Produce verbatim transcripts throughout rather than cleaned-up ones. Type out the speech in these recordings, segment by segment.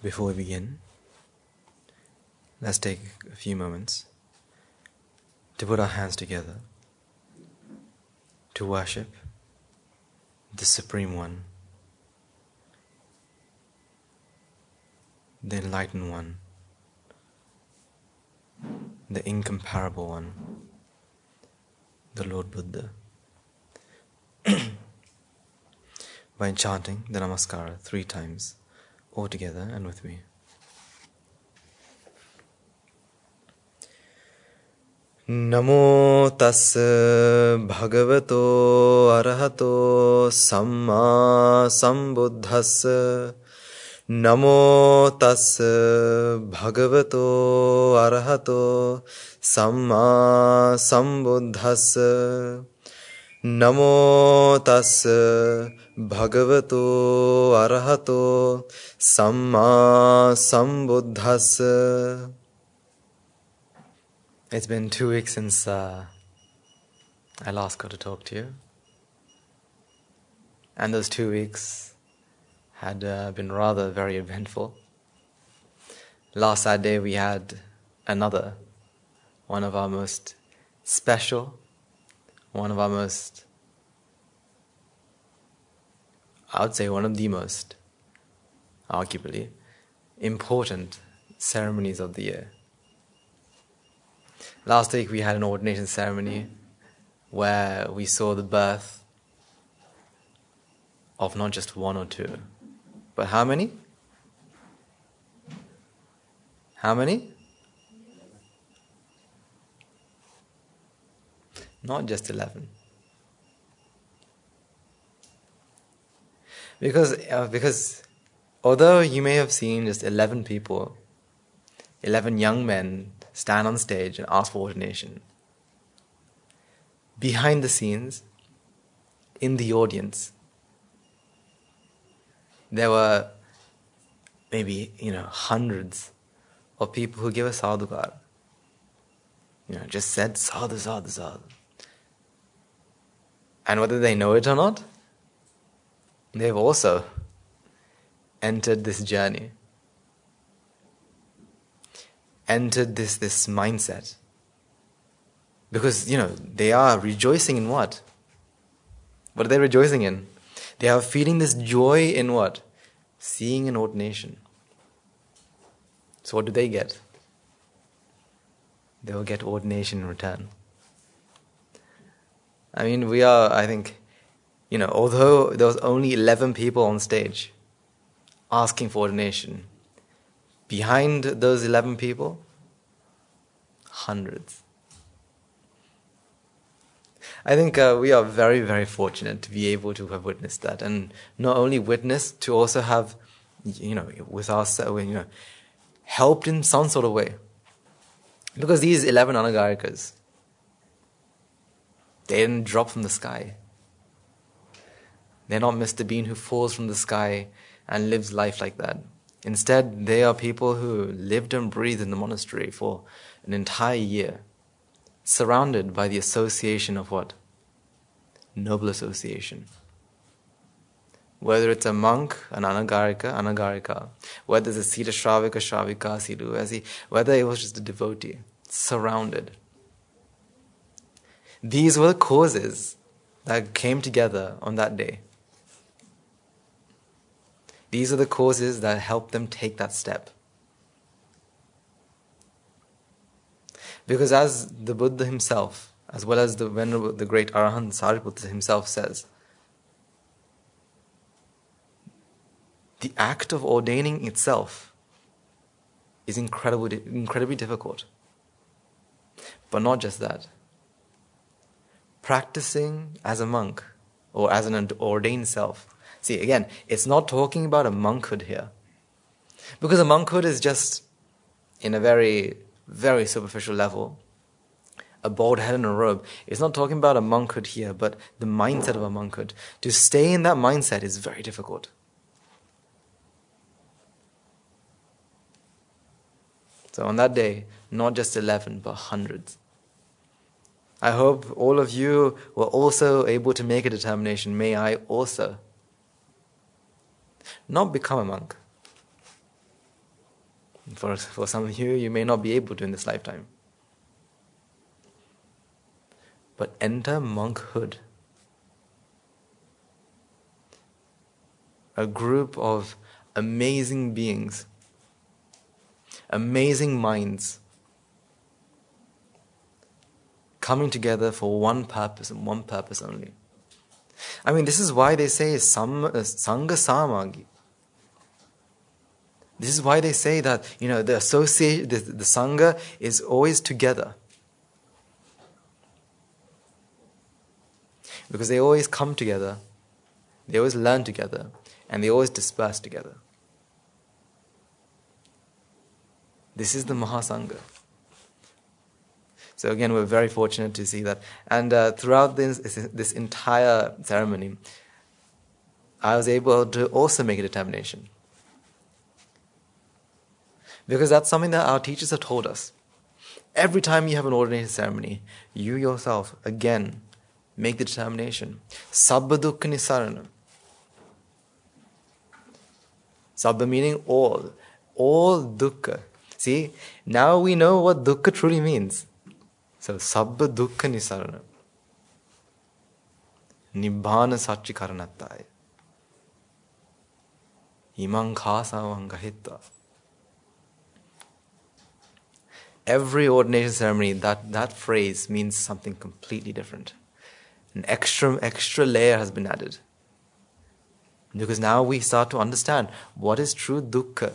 Before we begin, let's take a few moments to put our hands together to worship the Supreme One, the Enlightened One, the Incomparable One, the Lord Buddha, by chanting the Namaskara three times, all together and with me. Namo tassa bhagavato arahato samma sambuddhassa. Namo tassa bhagavato arahato samma sambuddhassa. Namo tassa bhagavato arahato samma sambuddhassa. It's been two weeks since uh, I last got to talk to you. And those two weeks had uh, been rather very eventful. Last Saturday we had another, one of our most special, one of our most, I would say one of the most, arguably, important ceremonies of the year. Last week we had an ordination ceremony where we saw the birth of not just one or two, but how many? How many? Not just eleven. Because, uh, because although you may have seen just eleven people, eleven young men stand on stage and ask for ordination, behind the scenes, in the audience, there were maybe, you know, hundreds of people who gave a sadhukar. You know, just said sadhu, sadhu, sadhu. And whether they know it or not, they've also entered this journey, entered this, this mindset. Because, you know, they are rejoicing in what? What are they rejoicing in? They are feeling this joy in what? Seeing an ordination. So what do they get? They will get ordination in return. I mean, we are, I think, you know, although there was only eleven people on stage asking for ordination, behind those eleven people, hundreds. I think uh, we are very, very fortunate to be able to have witnessed that, and not only witnessed, to also have, you know, with us, you know, helped in some sort of way. Because these eleven Anagarikas, they didn't drop from the sky. They're not Mister Bean who falls from the sky and lives life like that. Instead, they are people who lived and breathed in the monastery for an entire year, surrounded by the association of what? Noble association. Whether it's a monk, an anagarika, anagarika, whether it's a Sita Shravika, Shravika, Siddhu, whether it was just a devotee, surrounded. These were the causes that came together on that day. These are the causes that helped them take that step. Because as the Buddha himself, as well as the venerable, the great Arahant Sariputta himself says, the act of ordaining itself is incredibly, incredibly difficult. But not just that. Practicing as a monk, or as an ordained self. See, again, it's not talking about a monkhood here. Because a monkhood is just, in a very, very superficial level, a bald head and a robe. It's not talking about a monkhood here, but the mindset of a monkhood. To stay in that mindset is very difficult. So on that day, not just eleven, but hundreds. I hope all of you were also able to make a determination. May I also not become a monk, For, for some of you, you may not be able to in this lifetime. But enter monkhood. A group of amazing beings, amazing minds, coming together for one purpose and one purpose only. I mean, this is why they say sam, uh, Sangha Samagi. This is why they say that, you know, the association, the, the Sangha is always together. Because they always come together, they always learn together, and they always disperse together. This is the Mahasangha. So again, we're very fortunate to see that. And uh, throughout this, this entire ceremony, I was able to also make a determination. Because that's something that our teachers have told us. Every time you have an ordination ceremony, you yourself, again, make the determination. Sabba dukkha nisarana. Sabba meaning all. All dukkha. See, now we know what dukkha truly means. So, sabba dukkha nisarana. Nibbana satchikaranattaya. Imang khasavang gahitta. Every ordination ceremony, that, that phrase means something completely different. An extra, extra layer has been added. Because now we start to understand what is true dukkha.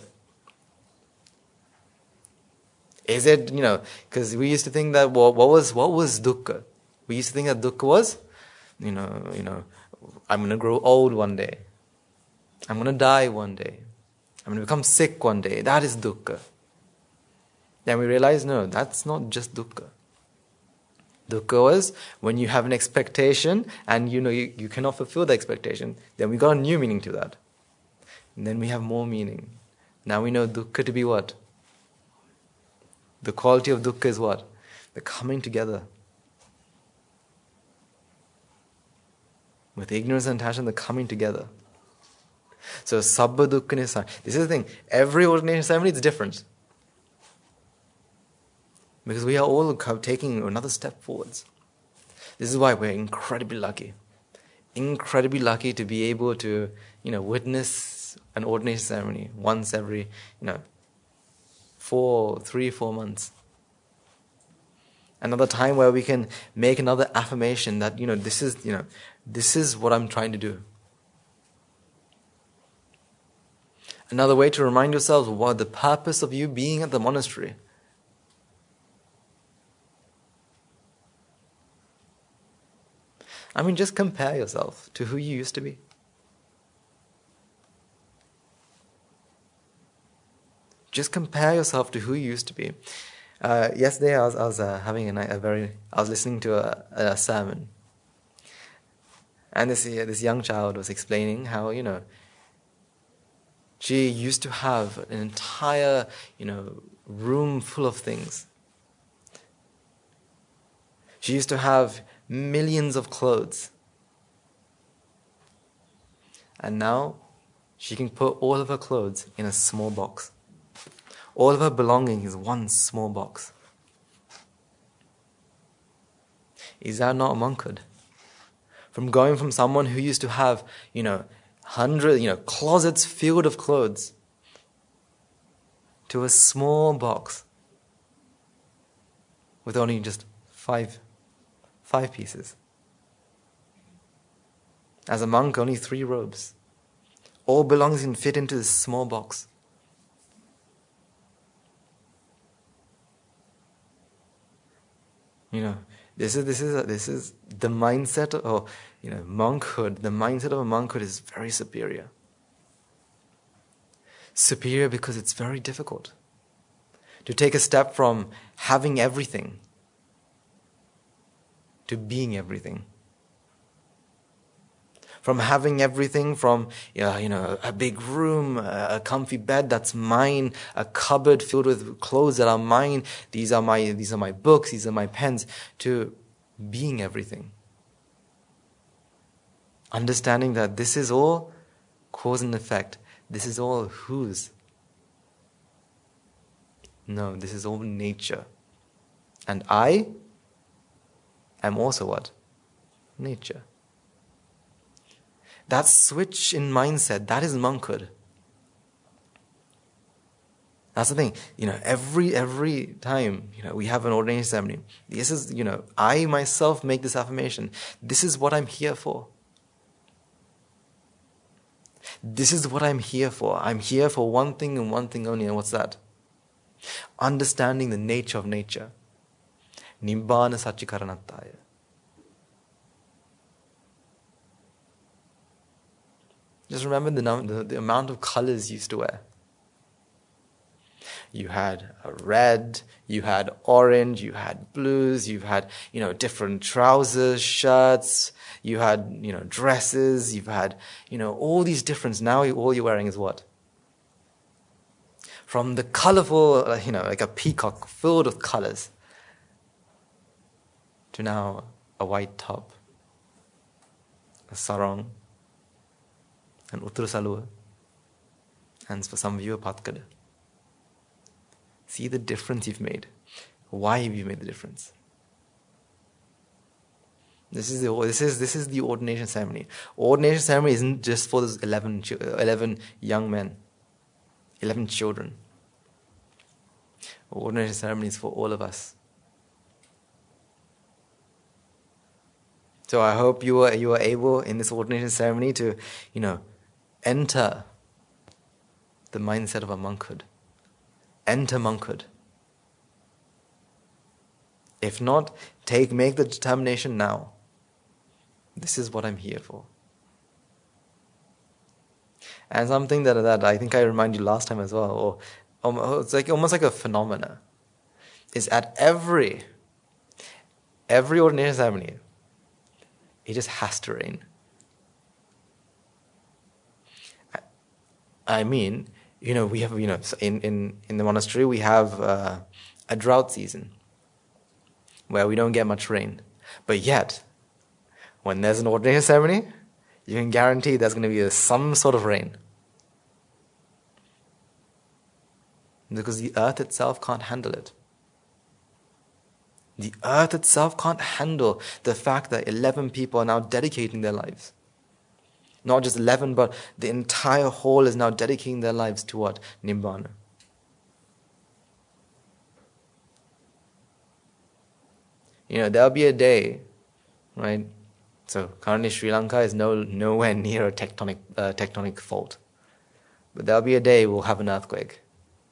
Is it, you know, because we used to think that, well, what was what was dukkha? We used to think that dukkha was, you know, you know, I'm going to grow old one day. I'm going to die one day. I'm going to become sick one day. That is dukkha. Then we realize, no, that's not just dukkha. Dukkha was when you have an expectation and you know you, you cannot fulfill the expectation. Then we got a new meaning to that. And then we have more meaning. Now we know dukkha to be what? The quality of dukkha is what? The coming together. With ignorance and attachment, the coming together. So, sabba dukkha nisarana. This is the thing. Every ordination ceremony is different. Because we are all taking another step forwards. This is why we're incredibly lucky. Incredibly lucky to be able to, you know, witness an ordination ceremony once every, you know, four, three, four months. Another time where we can make another affirmation that, you know, this is, you know, this is what I'm trying to do. Another way to remind yourselves what the purpose of you being at the monastery. I mean, just compare yourself to who you used to be. Just compare yourself to who you used to be. Uh, yesterday, I was, I was uh, having a, a very, I was listening to a, a sermon, and this uh, this young child was explaining how, you know, she used to have an entire, you know, room full of things. She used to have millions of clothes. And now she can put all of her clothes in a small box. All of her belongings in one small box. Is that not monkhood? From going from someone who used to have, you know, hundred, you know, closets filled of clothes to a small box with only just five Five pieces. As a monk, only three robes. All belongings can fit into this small box. You know, this is this is this is the mindset of, you know, monkhood. The mindset of a monkhood is very superior. Superior because it's very difficult to take a step from having everything to being everything. From having everything, from, you know, you know, a big room, a comfy bed that's mine, a cupboard filled with clothes that are mine, these are my these are my books, these are my pens, to being everything. Understanding that this is all cause and effect. This is all whose. No, this is all nature. And I am also what? Nature. That switch in mindset, that is monkhood. That's the thing, you know, every every time, you know, we have an ordination ceremony, this is, you know, I myself make this affirmation. This is what I'm here for. This is what I'm here for. I'm here for one thing and one thing only, and what's that? Understanding the nature of nature. Nibbana Satchikaranataya. Just remember the, the, the amount of colors you used to wear. You had a red, you had orange, you had blues, you had, you know, different trousers, shirts, you had, you know, dresses, you've had, you know, all these different. Now all you're wearing is what? From the colorful, you know, like a peacock filled with colors, to now a white top, a sarong, an uttarasalua, and for some of you a patkada. See the difference you've made. Why have you made the difference? This is the this is this is the ordination ceremony. Ordination ceremony isn't just for those eleven, eleven young men, eleven children. Ordination ceremony is for all of us. So I hope you are you are able in this ordination ceremony to, you know, enter the mindset of a monkhood. Enter monkhood. If not, take make the determination now. This is what I'm here for. And something that that I think I reminded you last time as well, or um, it's like almost like a phenomena, is at every every ordination ceremony, it just has to rain. I mean, you know, we have, you know, in, in, in the monastery, we have uh, a drought season where we don't get much rain. But yet, when there's an ordination ceremony, you can guarantee there's going to be a, some sort of rain. Because the earth itself can't handle it. The earth itself can't handle the fact that eleven people are now dedicating their lives. Not just eleven, but the entire whole is now dedicating their lives to what? Nibbana. You know, there'll be a day, right? So currently Sri Lanka is no nowhere near a tectonic uh, tectonic fault. But there'll be a day we'll have an earthquake.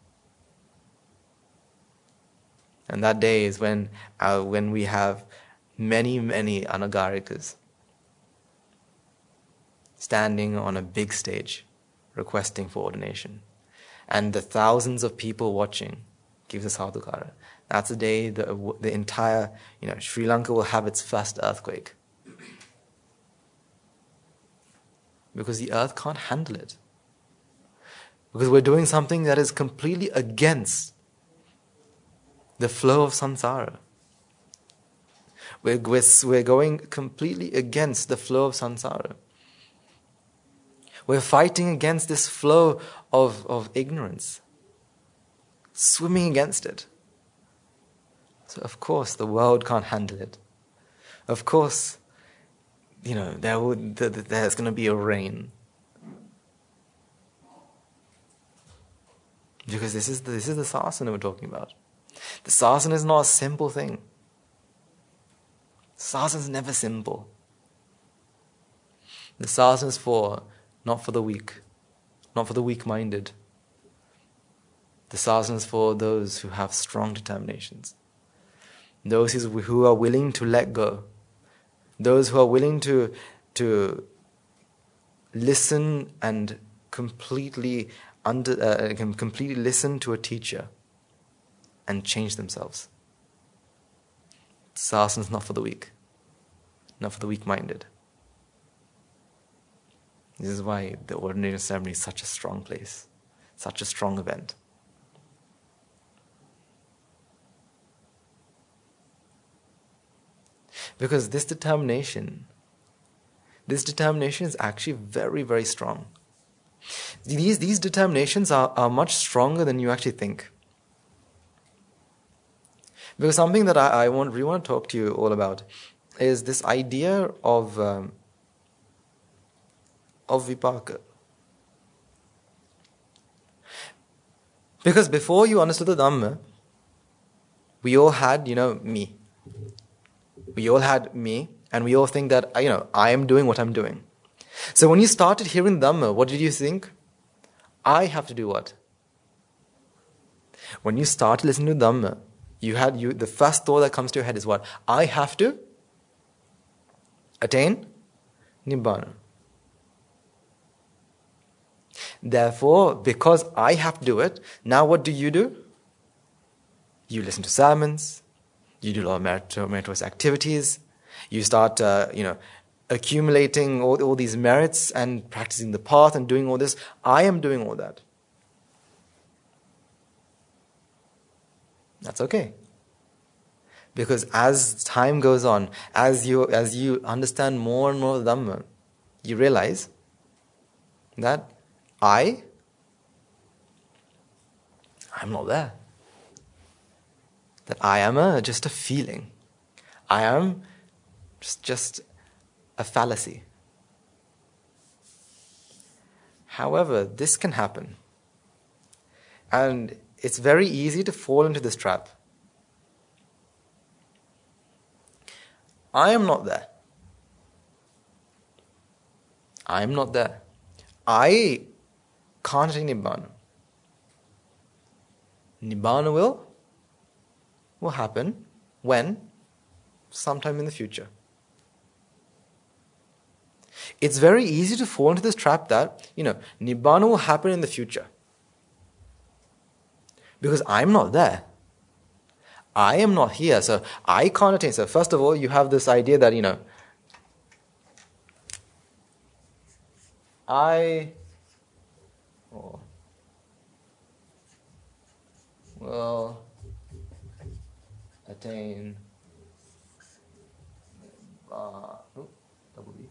And that day is when uh, when we have many, many anagarikas standing on a big stage, requesting for ordination. And the thousands of people watching gives us sadhukara. That's the day the, the entire, you know, Sri Lanka will have its first earthquake. Because the earth can't handle it. Because we're doing something that is completely against the flow of samsara. We're, we're, we're going completely against the flow of samsara. We're fighting against this flow of, of ignorance, swimming against it. So of course the world can't handle it. Of course, you know, there would, there's going to be a rain. Because this is the, this is the sasana we're talking about. The sasana is not a simple thing. Sasana is never simple. The sasana is for not for the weak, not for the weak-minded. The sasana is for those who have strong determinations. Those who are willing to let go. Those who are willing to, to listen and completely under, uh, completely listen to a teacher and change themselves. Sasana is not for the weak, not for the weak-minded. This is why the ordination ceremony is such a strong place, such a strong event. Because this determination, this determination is actually very, very strong. These, these determinations are, are much stronger than you actually think. Because something that I, I want, really want to talk to you all about is this idea of um, of vipaka. Because before you understood the Dhamma, we all had, you know, me. We all had me, and we all think that, you know, I am doing what I'm doing. So when you started hearing Dhamma, what did you think? I have to do what? When you started listening to Dhamma, you had you the first thought that comes to your head is what? I have to attain Nibbana. Therefore, because I have to do it, now what do you do? You listen to sermons, you do a lot of merit- meritorious activities, you start, uh, you know, accumulating all, all these merits and practicing the path and doing all this. I am doing all that. That's okay. Because as time goes on, as you as you understand more and more Dhamma, you realize that I, I'm not there. That I am a, just a feeling. I am just, just a fallacy. However, this can happen. And it's very easy to fall into this trap. I am not there. I am not there. I can't attain Nibbana. Nibbana will, will happen when? Sometime in the future. It's very easy to fall into this trap that, you know, Nibbana will happen in the future. Because I'm not there. I am not here, so I can't attain. So first of all, you have this idea that, you know, I oh, will attain Nibbana. Oh, double B.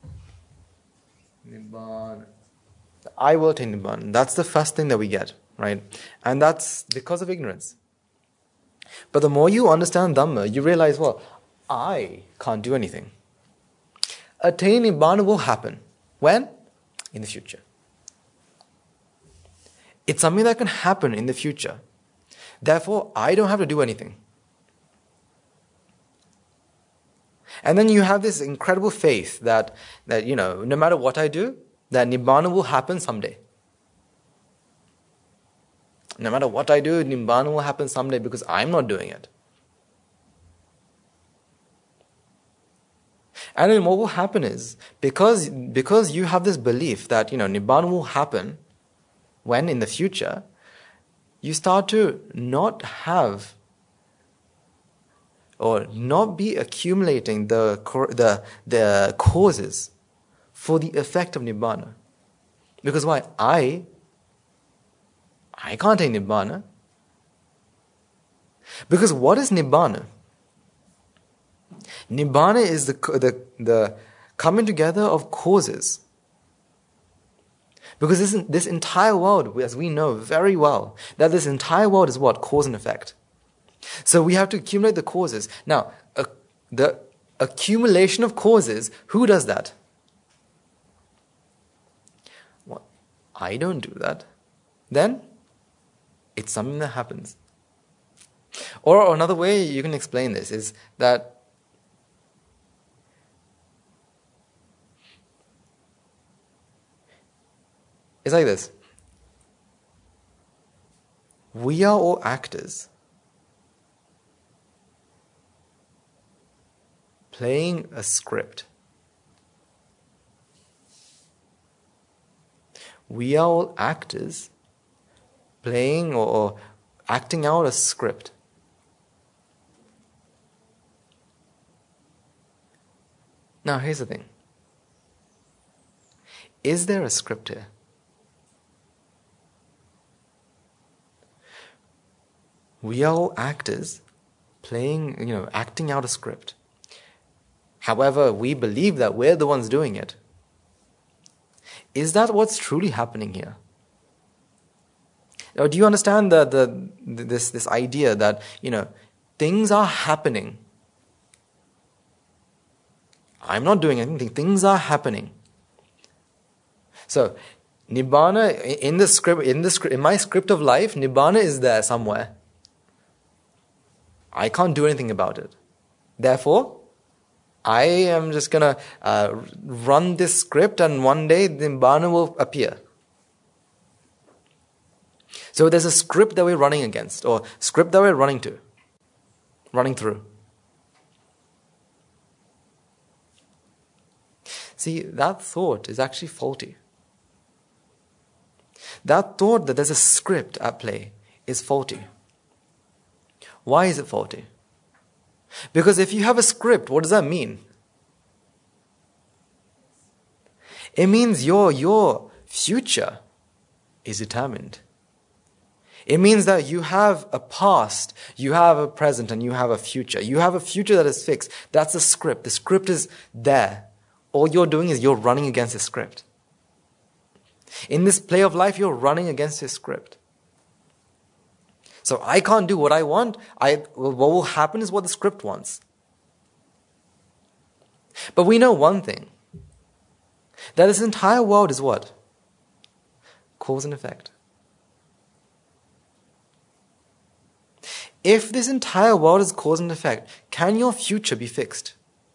Nibbana. I will attain Nibbana. That's the first thing that we get, right? And that's because of ignorance. But the more you understand Dhamma, you realize, well, I can't do anything. Attaining Nibbana will happen. When? In the future. It's something that can happen in the future. Therefore, I don't have to do anything. And then you have this incredible faith that, that you know, no matter what I do, that Nibbana will happen someday. No matter what I do, Nibbana will happen someday because I'm not doing it. And then what will happen is, because, because you have this belief that, you know, Nibbana will happen when in the future, you start to not have or not be accumulating the, the, the causes for the effect of Nibbana. Because why? I I can't attain Nibbana. Because what is Nibbana? Nibbana is the, the, the coming together of causes. Because this, this entire world, as we know very well, that this entire world is what? Cause and effect. So we have to accumulate the causes. Now, uh, the accumulation of causes, who does that? Well, I don't do that. Then, it's something that happens. Or another way you can explain this is that it's like this. We are all actors playing a script. We are all actors playing or, or acting out a script. Now, here's the thing. Is there a script here? We are all actors playing, you know, acting out a script. However, we believe that we're the ones doing it. Is that what's truly happening here? Or do you understand the, the this this idea that, you know, things are happening. I'm not doing anything. Things are happening. So, Nibbana, in the script, in the script, in my script of life, Nibbana is there somewhere. I can't do anything about it. Therefore, I am just gonna uh, run this script, and one day Nibbana will appear. So there's a script that we're running against, or script that we're running to, running through. See, that thought is actually faulty. That thought that there's a script at play is faulty. Why is it faulty? Because if you have a script, what does that mean? It means your, your future is determined. It means that you have a past, you have a present, and you have a future. You have a future that is fixed. That's the script. The script is there. All you're doing is you're running against the script. In this play of life, you're running against this script. So I can't do what I want. I, what will happen is what the script wants. But we know one thing. That this entire world is what? Cause and effect. If this entire world is cause and effect, can your future be fixed?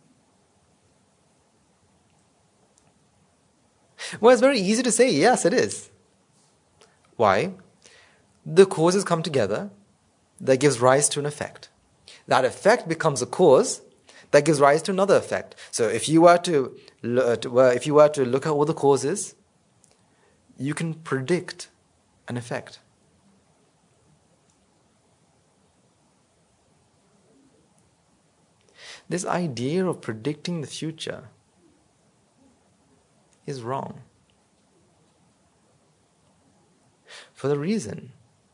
Well, it's very easy to say, yes, it is. Why? The causes come together, that gives rise to an effect. That effect becomes a cause, that gives rise to another effect. So if you were to, if you were to look at all the causes, you can predict an effect. This idea of predicting the future is wrong. For the reason,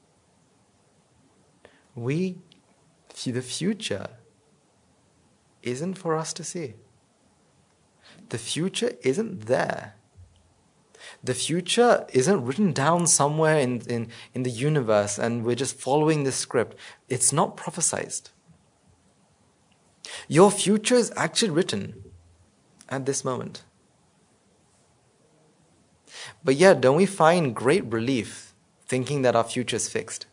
we, the future isn't for us to see. The future isn't there. The future isn't written down somewhere in, in, in the universe and we're just following this script. It's not prophesized. Your future is actually written at this moment. But yet, don't we find great relief thinking that our future is fixed?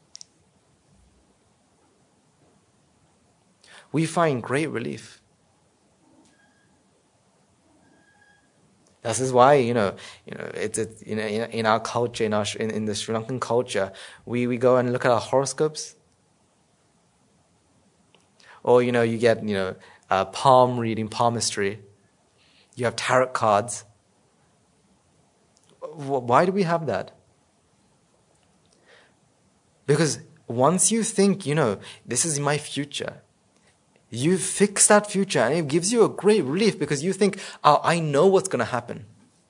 We find great relief. This is why, you know, you know, it's, it's in, in, in our culture, in our in, in the Sri Lankan culture, we, we go and look at our horoscopes. Or, you know, you get, you know, uh, palm reading, palmistry. You have tarot cards. Why do we have that? Because once you think, you know, this is my future, you fix that future and it gives you a great relief because you think, oh, I know what's going to happen.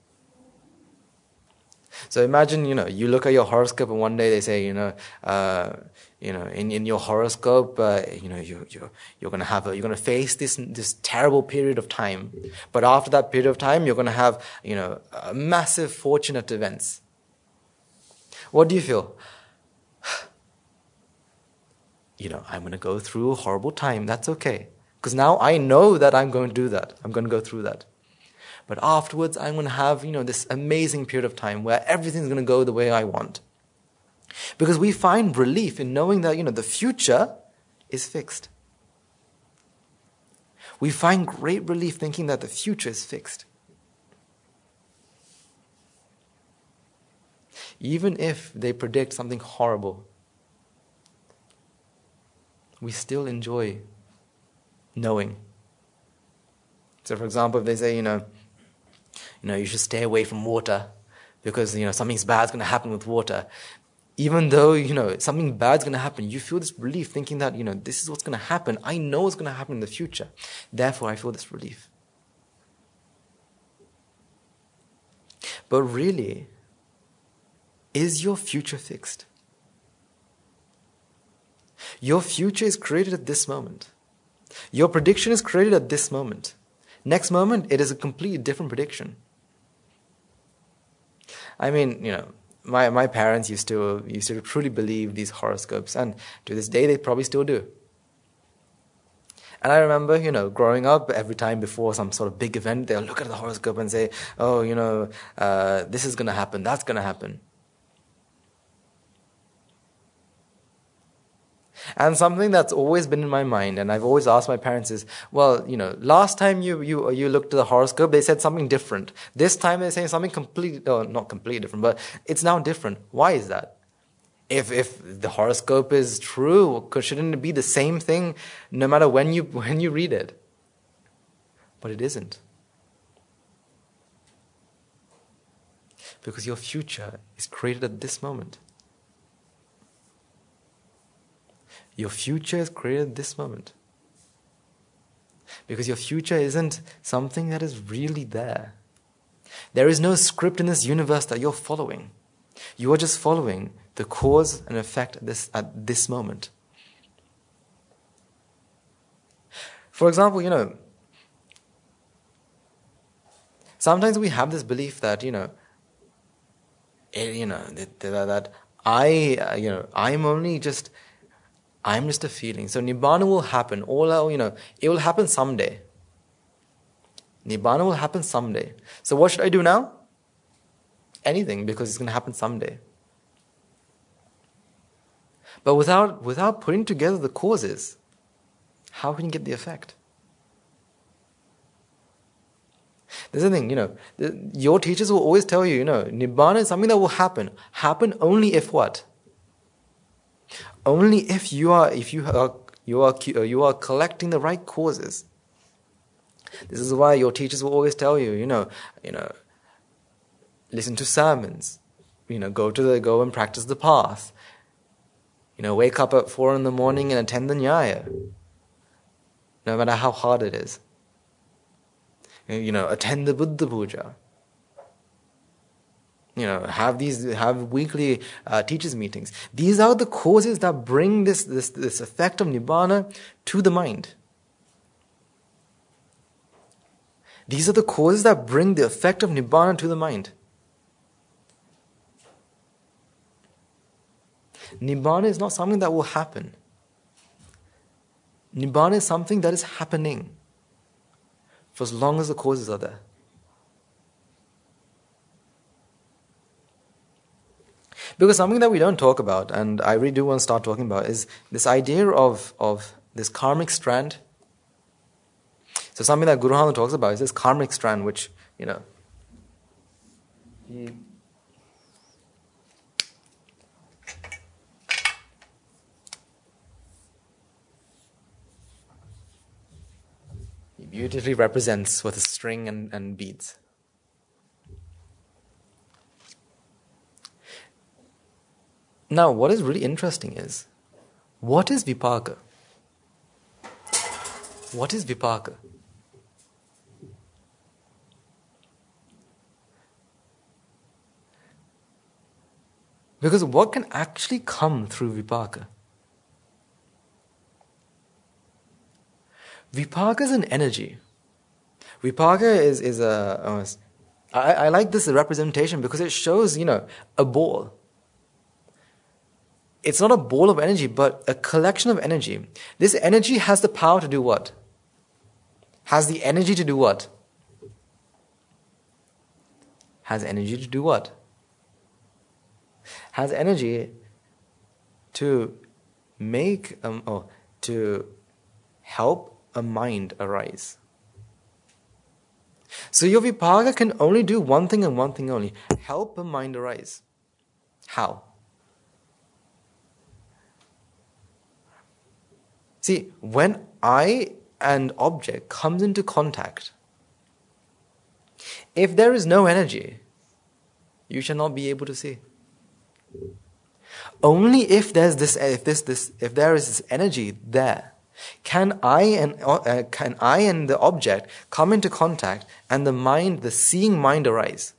So imagine, you know, you look at your horoscope and one day they say, you know, uh, you know, in, in your horoscope, uh, you know, you, you, you're going to have a, you're going to face this, this terrible period of time. But after that period of time, you're going to have, you know, a massive fortunate events. What do you feel? You know, I'm going to go through a horrible time. That's okay. Because now I know that I'm going to do that. I'm going to go through that. But afterwards, I'm going to have, you know, this amazing period of time where everything's going to go the way I want. Because we find relief in knowing that, you know, the future is fixed. We find great relief thinking that the future is fixed. Even if they predict something horrible, we still enjoy knowing. So, for example, if they say, you know, you know, you should stay away from water because, you know, something bad's going to happen with water. Even though, you know, something bad's going to happen, you feel this relief thinking that, you know, this is what's going to happen. I know what's going to happen in the future. Therefore, I feel this relief. But really, is your future fixed? Your future is created at this moment. Your prediction is created at this moment. Next moment, it is a completely different prediction. I mean, you know, my, my parents used to used to truly believe these horoscopes, and to this day they probably still do. And I remember, you know, growing up, every time before some sort of big event, they'll look at the horoscope and say, oh, you know, uh, this is going to happen, that's going to happen. And something that's always been in my mind, and I've always asked my parents is, well, you know, last time you you you looked at the horoscope, they said something different. This time they're saying something completely, oh, not completely different, but it's now different. Why is that? If if the horoscope is true, shouldn't it be the same thing no matter when you when you read it? But it isn't. Because your future is created at this moment. Your future is created at this moment. Because your future isn't something that is really there. There is no script in this universe that you're following. You are just following the cause and effect at this, at this moment. For example, you know, sometimes we have this belief that, you know, eh, you know, that, that I, uh, you know, I'm only just... I'm just a feeling. So Nibbana will happen. All our, you know, it will happen someday. Nibbana will happen someday. So what should I do now? Anything, because it's going to happen someday. But without without putting together the causes, how can you get the effect? There's the thing, you know, the, your teachers will always tell you, you know, Nibbana is something that will happen. Happen only if what? Only if you are if you are you are you are collecting the right causes. This is why your teachers will always tell you, you know, you know, listen to sermons, you know, go to the go and practice the path. You know, wake up at four in the morning and attend the Nyaya, no matter how hard it is. You know, attend the Buddha Puja. You know, have these, have weekly uh, teachers meetings. These are the causes that bring this, this, this effect of Nibbana to the mind. These are the causes that bring the effect of Nibbana to the mind. Nibbana is not something that will happen. Nibbana is something that is happening for as long as the causes are there. Because something that we don't talk about, and I really do want to start talking about, is this idea of, of this karmic strand. So something that Guru Nanak talks about is this karmic strand, which, you know, he, he beautifully represents with a string and, and beads. Now, what is really interesting is, what is Vipaka? What is Vipaka? Because what can actually come through Vipaka? Vipaka is an energy. Vipaka is, is a... Uh, I, I like this representation because it shows, you know, a ball. It's not a ball of energy, but a collection of energy. This energy has the power to do what? Has the energy to do what? Has energy to do what? Has energy to make, um, oh, to help a mind arise. So your Vipaka can only do one thing and one thing only. Help a mind arise. How? See, when I and object comes into contact, if there is no energy, you shall not be able to see. Only if there's this, if this, this, if there is this energy there, can I and uh, can I and the object come into contact, and the mind, the seeing mind, arise.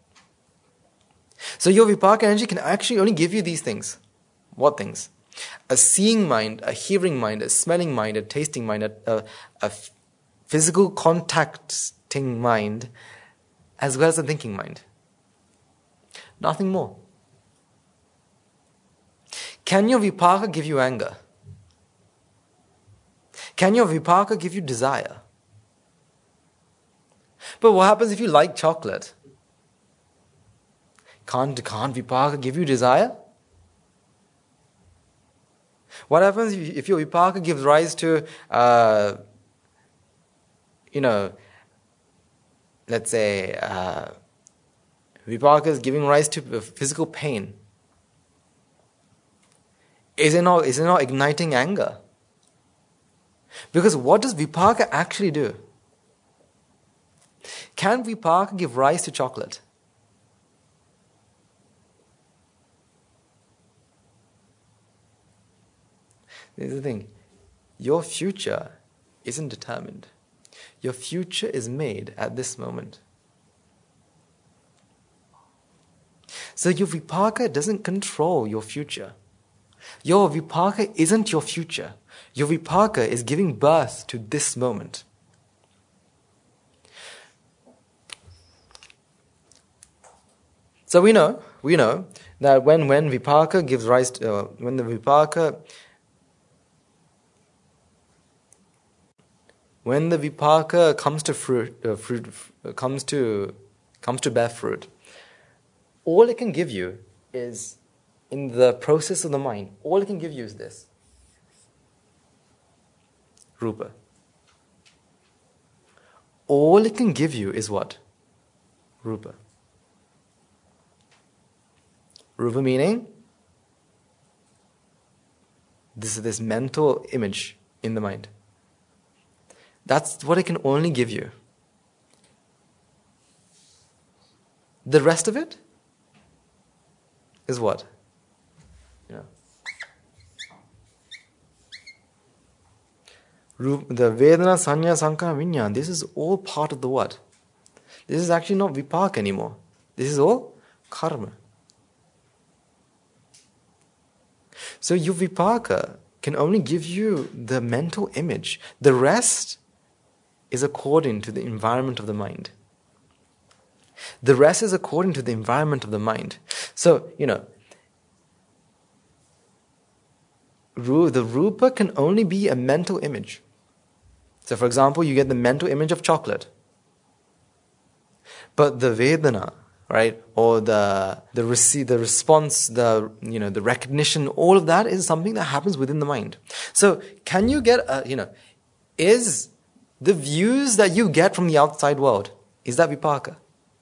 So your Vipaka energy can actually only give you these things. What things? A seeing mind, a hearing mind, a smelling mind, a tasting mind, a, a, a physical contacting mind, as well as a thinking mind. Nothing more. Can your Vipaka give you anger? Can your vipaka give you desire? But what happens if you like chocolate? Can't, can't vipaka give you desire? What happens if, if your vipaka gives rise to, uh, you know, let's say, uh, vipaka is giving rise to physical pain? Is it not, is it not igniting anger? Because what does vipaka actually do? Can vipaka give rise to chocolate? Here's the thing. Your future isn't determined. Your future is made at this moment. So your vipaka doesn't control your future. Your vipaka isn't your future. Your vipaka is giving birth to this moment. So we know, we know that when, when vipaka gives rise to, uh, when the vipaka, when the vipaka comes to fruit, uh, fruit uh, comes to, comes to bear fruit, all it can give you is, in the process of the mind, all it can give you is this. Rupa. All it can give you is what? Rupa. Rupa meaning this is this mental image in the mind. That's what it can only give you. The rest of it is what? You know. The Vedana, Sanya, Sankhara, Vinyana, this is all part of the what? This is actually not vipaka anymore. This is all karma. So your vipaka can only give you the mental image. The rest is according to the environment of the mind. The rest is according to the environment of the mind. So, you know, the rupa can only be a mental image. So, for example, you get the mental image of chocolate. But the Vedana, right, or the the receive, the response, the you know, the recognition, all of that is something that happens within the mind. So, can you get a, you know, is the views that you get from the outside world, is that vipaka?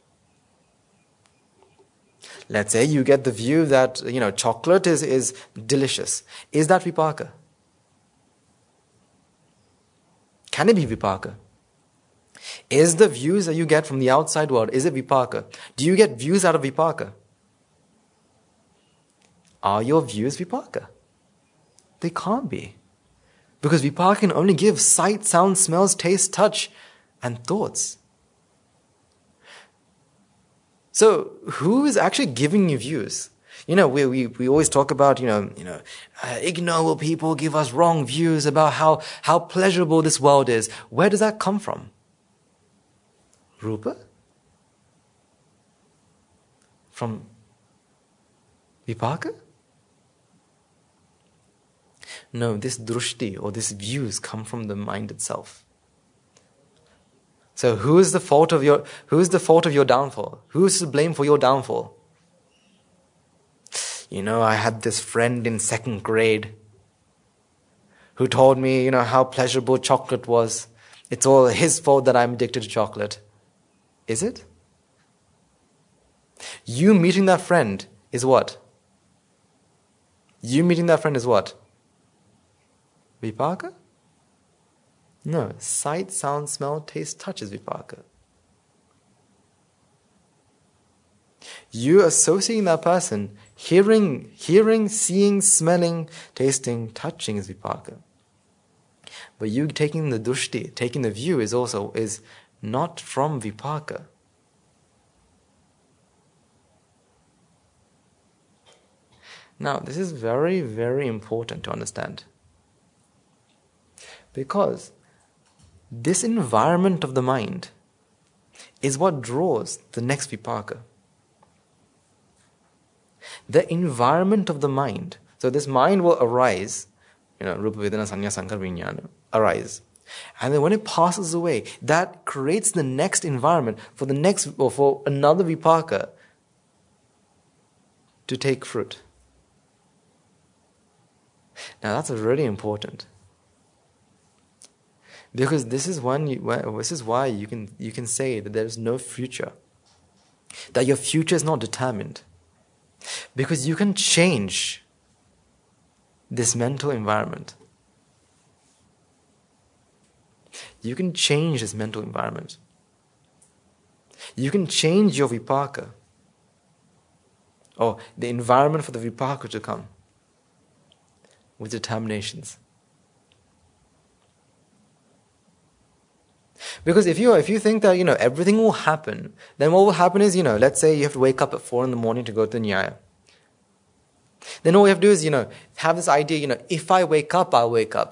Let's say you get the view that, you know, chocolate is, is delicious. Is that vipaka? Can it be vipaka? Is the views that you get from the outside world, is it vipaka? Do you get views out of vipaka? Are your views vipaka? They can't be. Because vipaka can only give sight, sound, smells, taste, touch, and thoughts. So, who is actually giving you views? You know, we we, we always talk about, you know, you know, uh, ignoble people give us wrong views about how, how pleasurable this world is. Where does that come from? Rupa? From vipaka? No, this drushti or these views come from the mind itself. So who is the fault of your who is the fault of your downfall? Who is to blame for your downfall? You know, I had this friend in second grade who told me, you know, how pleasurable chocolate was. It's all his fault that I'm addicted to chocolate. Is it? You meeting that friend is what? You meeting that friend is what? Vipaka? No, sight, sound, smell, taste, touch is vipaka. You associating that person, hearing, hearing, seeing, smelling, tasting, touching is vipaka. But you taking the drushti, taking the view is also, is not from vipaka. Now, this is very, very important to understand. Because this environment of the mind is what draws the next vipaka. The environment of the mind. So this mind will arise you know, Rupa Vedana Sanya Sankara Vijnana, arise. And then when it passes away, that creates the next environment for the next, or for another vipaka to take fruit. Now that's really important, because this is when you, this is why you can you can say that there is no future, that your future is not determined, because you can change this mental environment. You can change this mental environment. You can change your vipaka, or the environment for the vipaka to come, with determinations. Because if you if you think that, you know, everything will happen, then what will happen is, you know, let's say you have to wake up at four in the morning to go to the Nyaya. Then all you have to do is, you know, have this idea, you know, if I wake up, I'll wake up.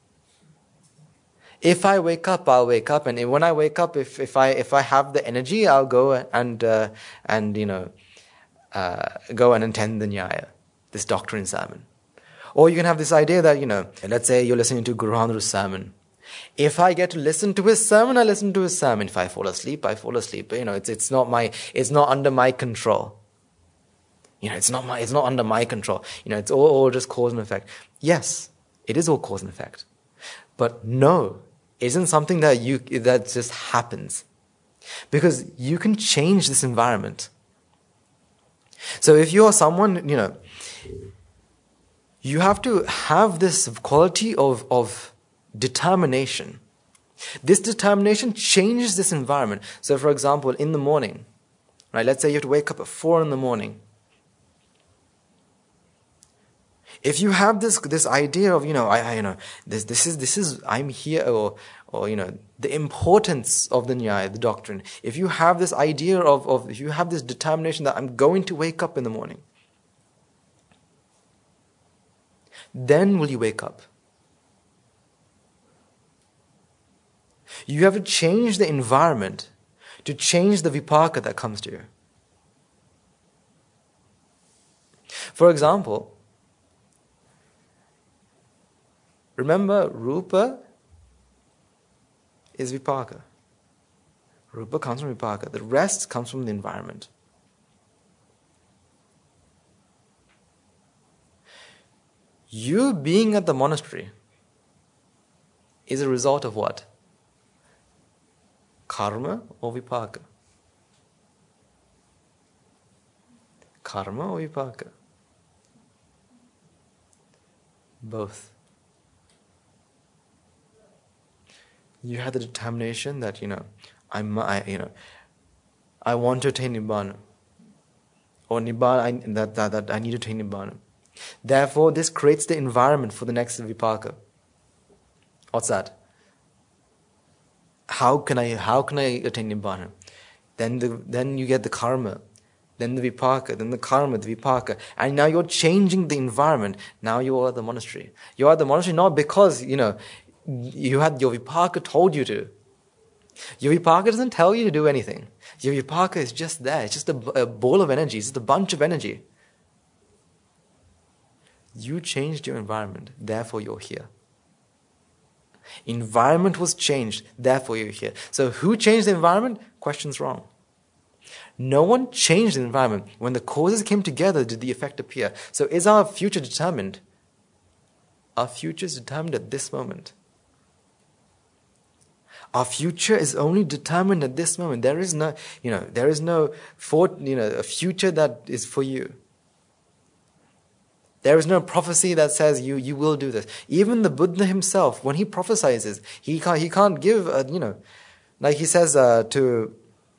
If I wake up, I'll wake up, and when I wake up, if, if I if I have the energy, I'll go and uh, and you know uh, go and attend the Nyaya, this doctrine sermon. Or you can have this idea that, you know, let's say you're listening to Guru Andru's sermon. If I get to listen to his sermon, I listen to his sermon. If I fall asleep, I fall asleep. But, you know, it's it's not my it's not under my control. You know, it's not my it's not under my control. You know, it's all, all just cause and effect. Yes, it is all cause and effect. But no, it isn't something that you that just happens. Because you can change this environment. So if you are someone, you know, you have to have this quality of, of determination. This determination changes this environment. So for example, in the morning, right? Let's say you have to wake up at four in the morning. If you have this this idea of, you know, I, I you know, this this is this is I'm here, or or you know, the importance of the Nyaya, the doctrine. If you have this idea of, of if you have this determination that I'm going to wake up in the morning, then will you wake up. You have to change the environment to change the vipaka that comes to you. For example, remember, Rupa is vipaka. Rupa comes from vipaka. The rest comes from the environment. You being at the monastery is a result of what? Karma or vipaka? Karma or vipaka? Both. You had the determination that, you know, I'm, I, you know, I want to attain Nibbana, or Nibbana, I, that, that, that I need to attain Nibbana. Therefore, this creates the environment for the next vipaka. What's that? How can I, how can I attain Nibbana? Then the, then you get the karma, then the vipaka, then the karma, the vipaka, and now you're changing the environment. Now you are at the monastery. You are at the monastery not because, you know, you had your vipaka told you to. Your vipaka doesn't tell you to do anything. Your vipaka is just there. It's just a, a ball of energy. It's just a bunch of energy. You changed your environment, therefore you're here. Environment was changed, therefore you're here. So who changed the environment? Question's wrong. No one changed the environment. When the causes came together, did the effect appear. So is our future determined? Our future is determined at this moment. Our future is only determined at this moment. There is no, you know, there is no for, you know, a future that is for you. There is no prophecy that says you you will do this. Even the Buddha himself, when he prophesizes, he can't he can't give a, you know, like he says uh, to.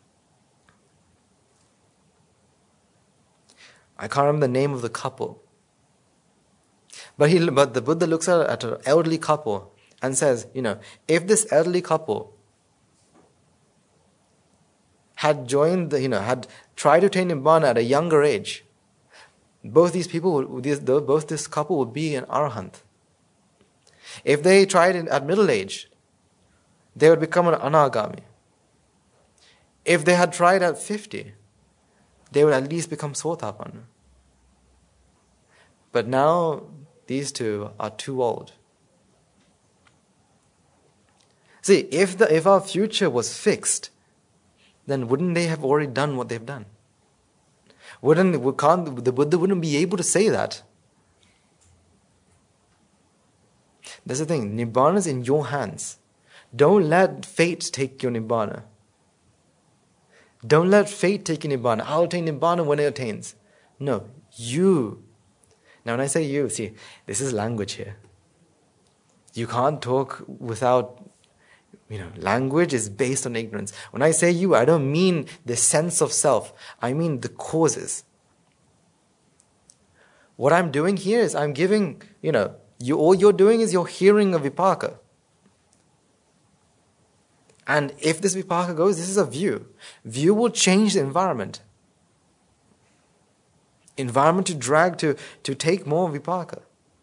I can't remember the name of the couple. But he but the Buddha looks at, at an elderly couple and says, you know, if this elderly couple had joined the, you know, had tried to attain Nibbana at a younger age, both these people, would, both this couple would be an arahant. If they tried it at middle age, they would become an anagami. If they had tried at fifty, they would at least become sotapanna. But now these two are too old. See, if the if our future was fixed, then wouldn't they have already done what they've done? Wouldn't we can't the Buddha wouldn't be able to say that? That's the thing. Nibbana is in your hands. Don't let fate take your Nibbana. Don't let fate take your Nibbana. I'll attain Nibbana when it attains. No, you. Now when I say you, see, this is language here. You can't talk without, you know, language is based on ignorance. When I say you, I don't mean the sense of self. I mean the causes. What I'm doing here is I'm giving, you know, you all you're doing is you're hearing a vipaka. And if this vipaka goes, this is a view. View will change the environment. Environment to drag, to, to take more vipaka.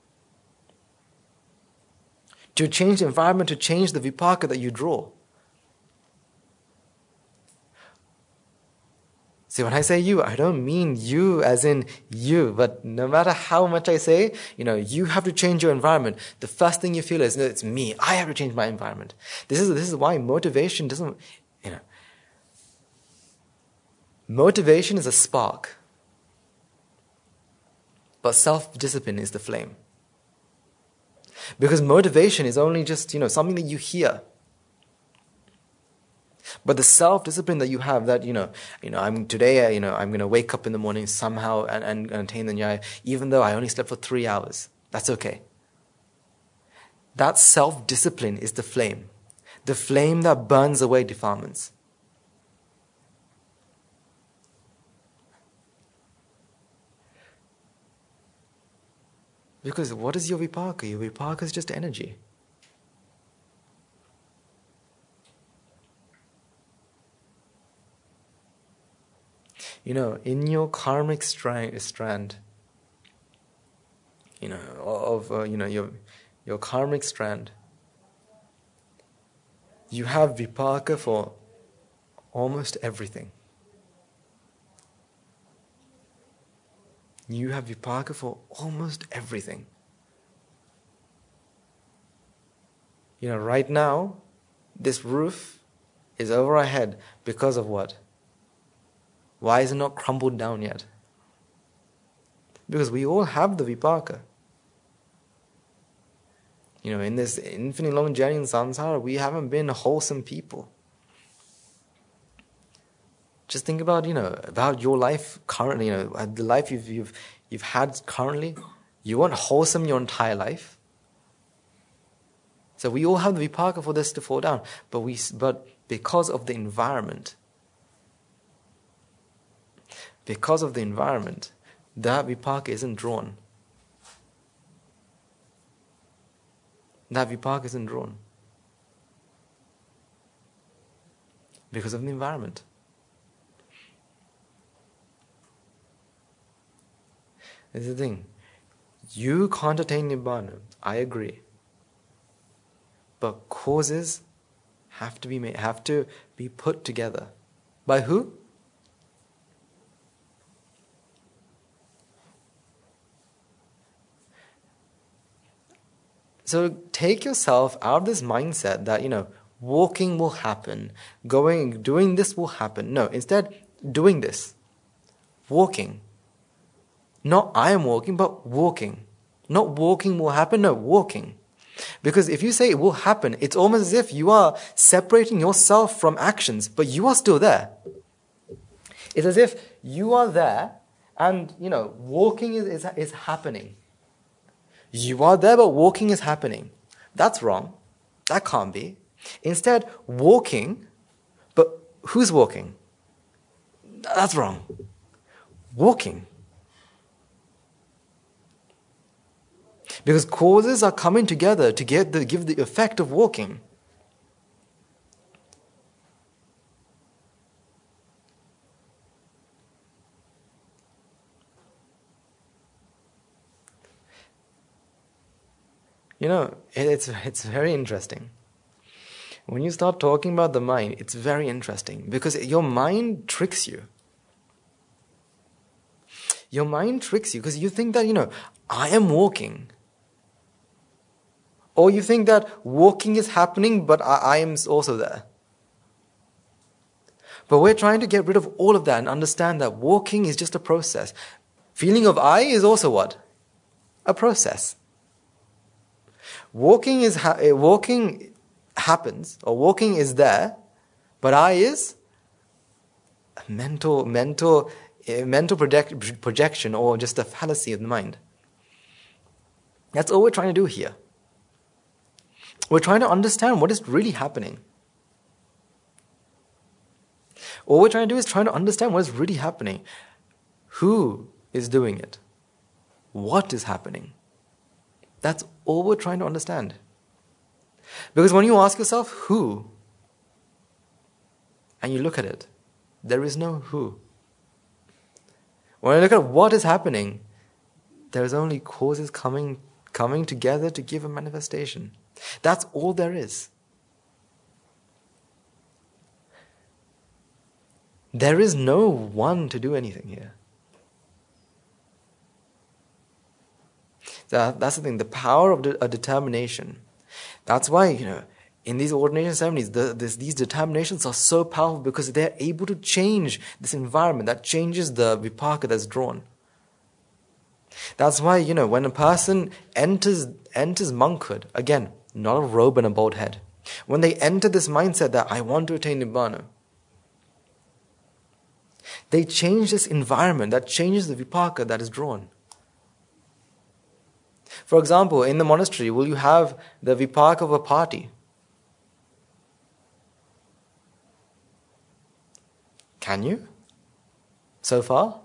To change the environment, to change the vipaka that you draw. See, when I say you, I don't mean you as in you, but no matter how much I say, you know, you have to change your environment. The first thing you feel is, no, it's me. I have to change my environment. This is this is why motivation doesn't, you know, motivation is a spark, but self-discipline is the flame. Because motivation is only just, you know, something that you hear. But the self-discipline that you have, that, you know, you know, I'm today, you know, I'm going to wake up in the morning somehow and, and, and attain the Nyaya, even though I only slept for three hours. That's okay. That self-discipline is the flame. The flame that burns away defilements. Because what is your vipaka? Your vipaka is just energy. You know, in your karmic strand, strand you know, of uh, you know your your karmic strand, you have vipaka for almost everything. You have vipaka for almost everything. You know, right now, this roof is over our head because of what? Why is it not crumbled down yet? Because we all have the vipaka. You know, in this infinite long journey in samsara, we haven't been wholesome people. Just think about, you know, about your life currently, you know, the life you've you've you've had currently. You weren't wholesome your entire life. So we all have the vipaka for this to fall down, but we but because of the environment, because of the environment, that vipaka isn't drawn. That vipaka isn't drawn because of the environment. This is the thing. You can't attain Nibbana. I agree. But causes have to be made, have to be put together. By who? So take yourself out of this mindset that, you know, walking will happen, going, doing this will happen. No, instead, doing this. Walking. Not I am walking, but walking. Not walking will happen, no, walking. Because if you say it will happen, it's almost as if you are separating yourself from actions, but you are still there. It's as if you are there and, you know, walking is, is, is happening. You are there, but walking is happening. That's wrong. That can't be. Instead, walking, but who's walking? That's wrong. Walking. Because causes are coming together to get the, give the effect of walking. You know, it's it's very interesting. When you start talking about the mind, it's very interesting because your mind tricks you. Your mind tricks you because you think that, you know, I am walking. Or you think that walking is happening, but I, I am also there. But we're trying to get rid of all of that and understand that walking is just a process. Feeling of I is also what? A process. Walking is ha- walking happens, or walking is there, but I is a mental, mental, uh, mental project, projection, or just a fallacy of the mind. That's all we're trying to do here. We're trying to understand what is really happening. All we're trying to do is trying to understand what is really happening. Who is doing it? What is happening? That's all we're trying to understand. Because when you ask yourself who, and you look at it, there is no who. When I look at what is happening, there is only causes coming, coming together to give a manifestation. That's all there is. There is no one to do anything here. That, that's the thing, the power of de- a determination. That's why, you know, in these ordination ceremonies, the, this, these determinations are so powerful because they're able to change this environment that changes the vipaka that's drawn. That's why, you know, when a person enters enters monkhood, again, not a robe and a bald head. When they enter this mindset that I want to attain Nibbana, they change this environment that changes the vipaka that is drawn. For example, in the monastery, will you have the vipaka of a party? Can you? So far?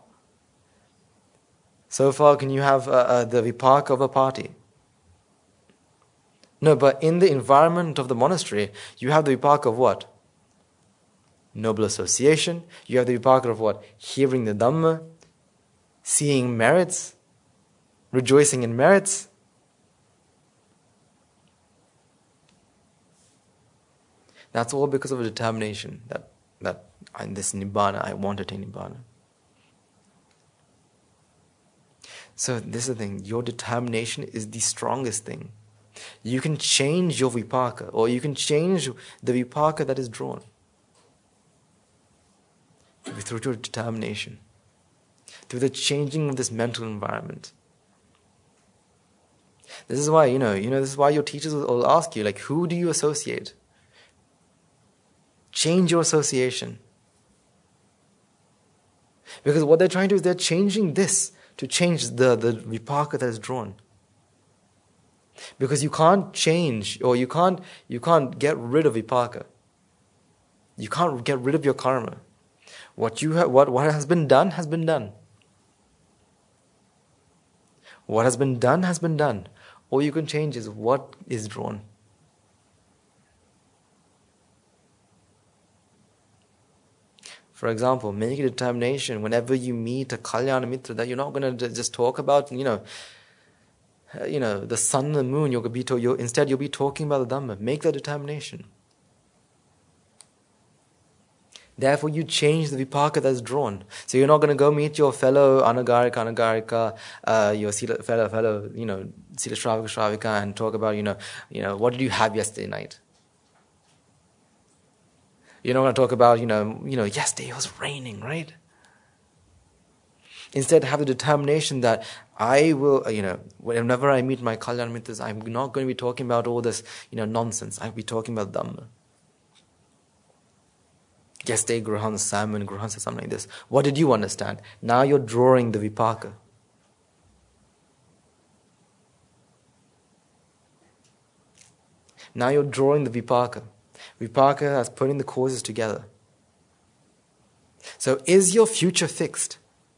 So far, can you have uh, uh, the vipaka of a party? No, but in the environment of the monastery, you have the vipaka of what? Noble association. You have the vipaka of what? Hearing the Dhamma, seeing merits, rejoicing in merits. That's all because of a determination that, that in this Nibbana, I want to attain Nibbana. So this is the thing, your determination is the strongest thing. You can change your vipaka, or you can change the vipaka that is drawn through your determination, through the changing of this mental environment. This is why, you know, you know, this is why your teachers will ask you, like, who do you associate? Change your association. Because what they're trying to do is they're changing this to change the, the vipaka that is drawn. Because you can't change, or you can't you can't get rid of vipaka. You can't get rid of your karma. What you have, what, what has been done has been done. What has been done has been done. All you can change is what is drawn. For example, make a determination whenever you meet a Kalyana Mitra that you're not going to just talk about, you know, uh, you know, the sun and the moon. You'll be to, you'll, instead, you'll be talking about the Dhamma. Make that determination. Therefore, you change the vipaka that's drawn. So you're not going to go meet your fellow anagarika, anagarika, uh, your sila, fellow, fellow, you know, sila shravaka, shravika, and talk about, you know, you know, what did you have yesterday night? You're not going to talk about, you know, you know, yesterday it was raining, right? Instead, have the determination that I will, you know, whenever I meet my Kalyana Mitras, I'm not going to be talking about all this, you know, nonsense. I'll be talking about Dhamma. Yesterday, Gruhan Salmon, Gruhan said something like this. What did you understand? Now you're drawing the vipaka. Now you're drawing the vipaka. Vipaka has putting the causes together. So is your future fixed?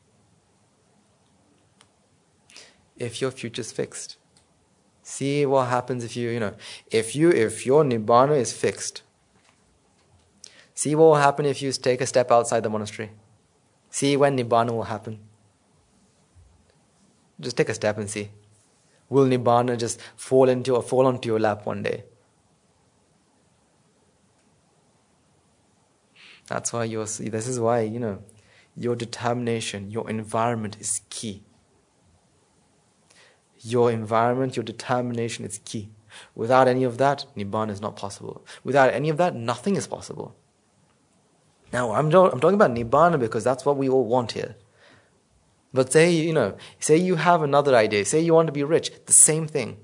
If your future is fixed, see what happens if you, you know, if you, if your Nibbana is fixed, see what will happen if you take a step outside the monastery. See when Nibbana will happen. Just take a step and see. Will Nibbana just fall into or fall onto your lap one day? That's why you're, this is why, you know, your determination, your environment is key. Your environment, your determination is key. Without any of that, Nibbana is not possible. Without any of that, nothing is possible. Now, I'm, I'm talking about Nibbana because that's what we all want here. But say, you know, say you have another idea. Say you want to be rich. The same thing.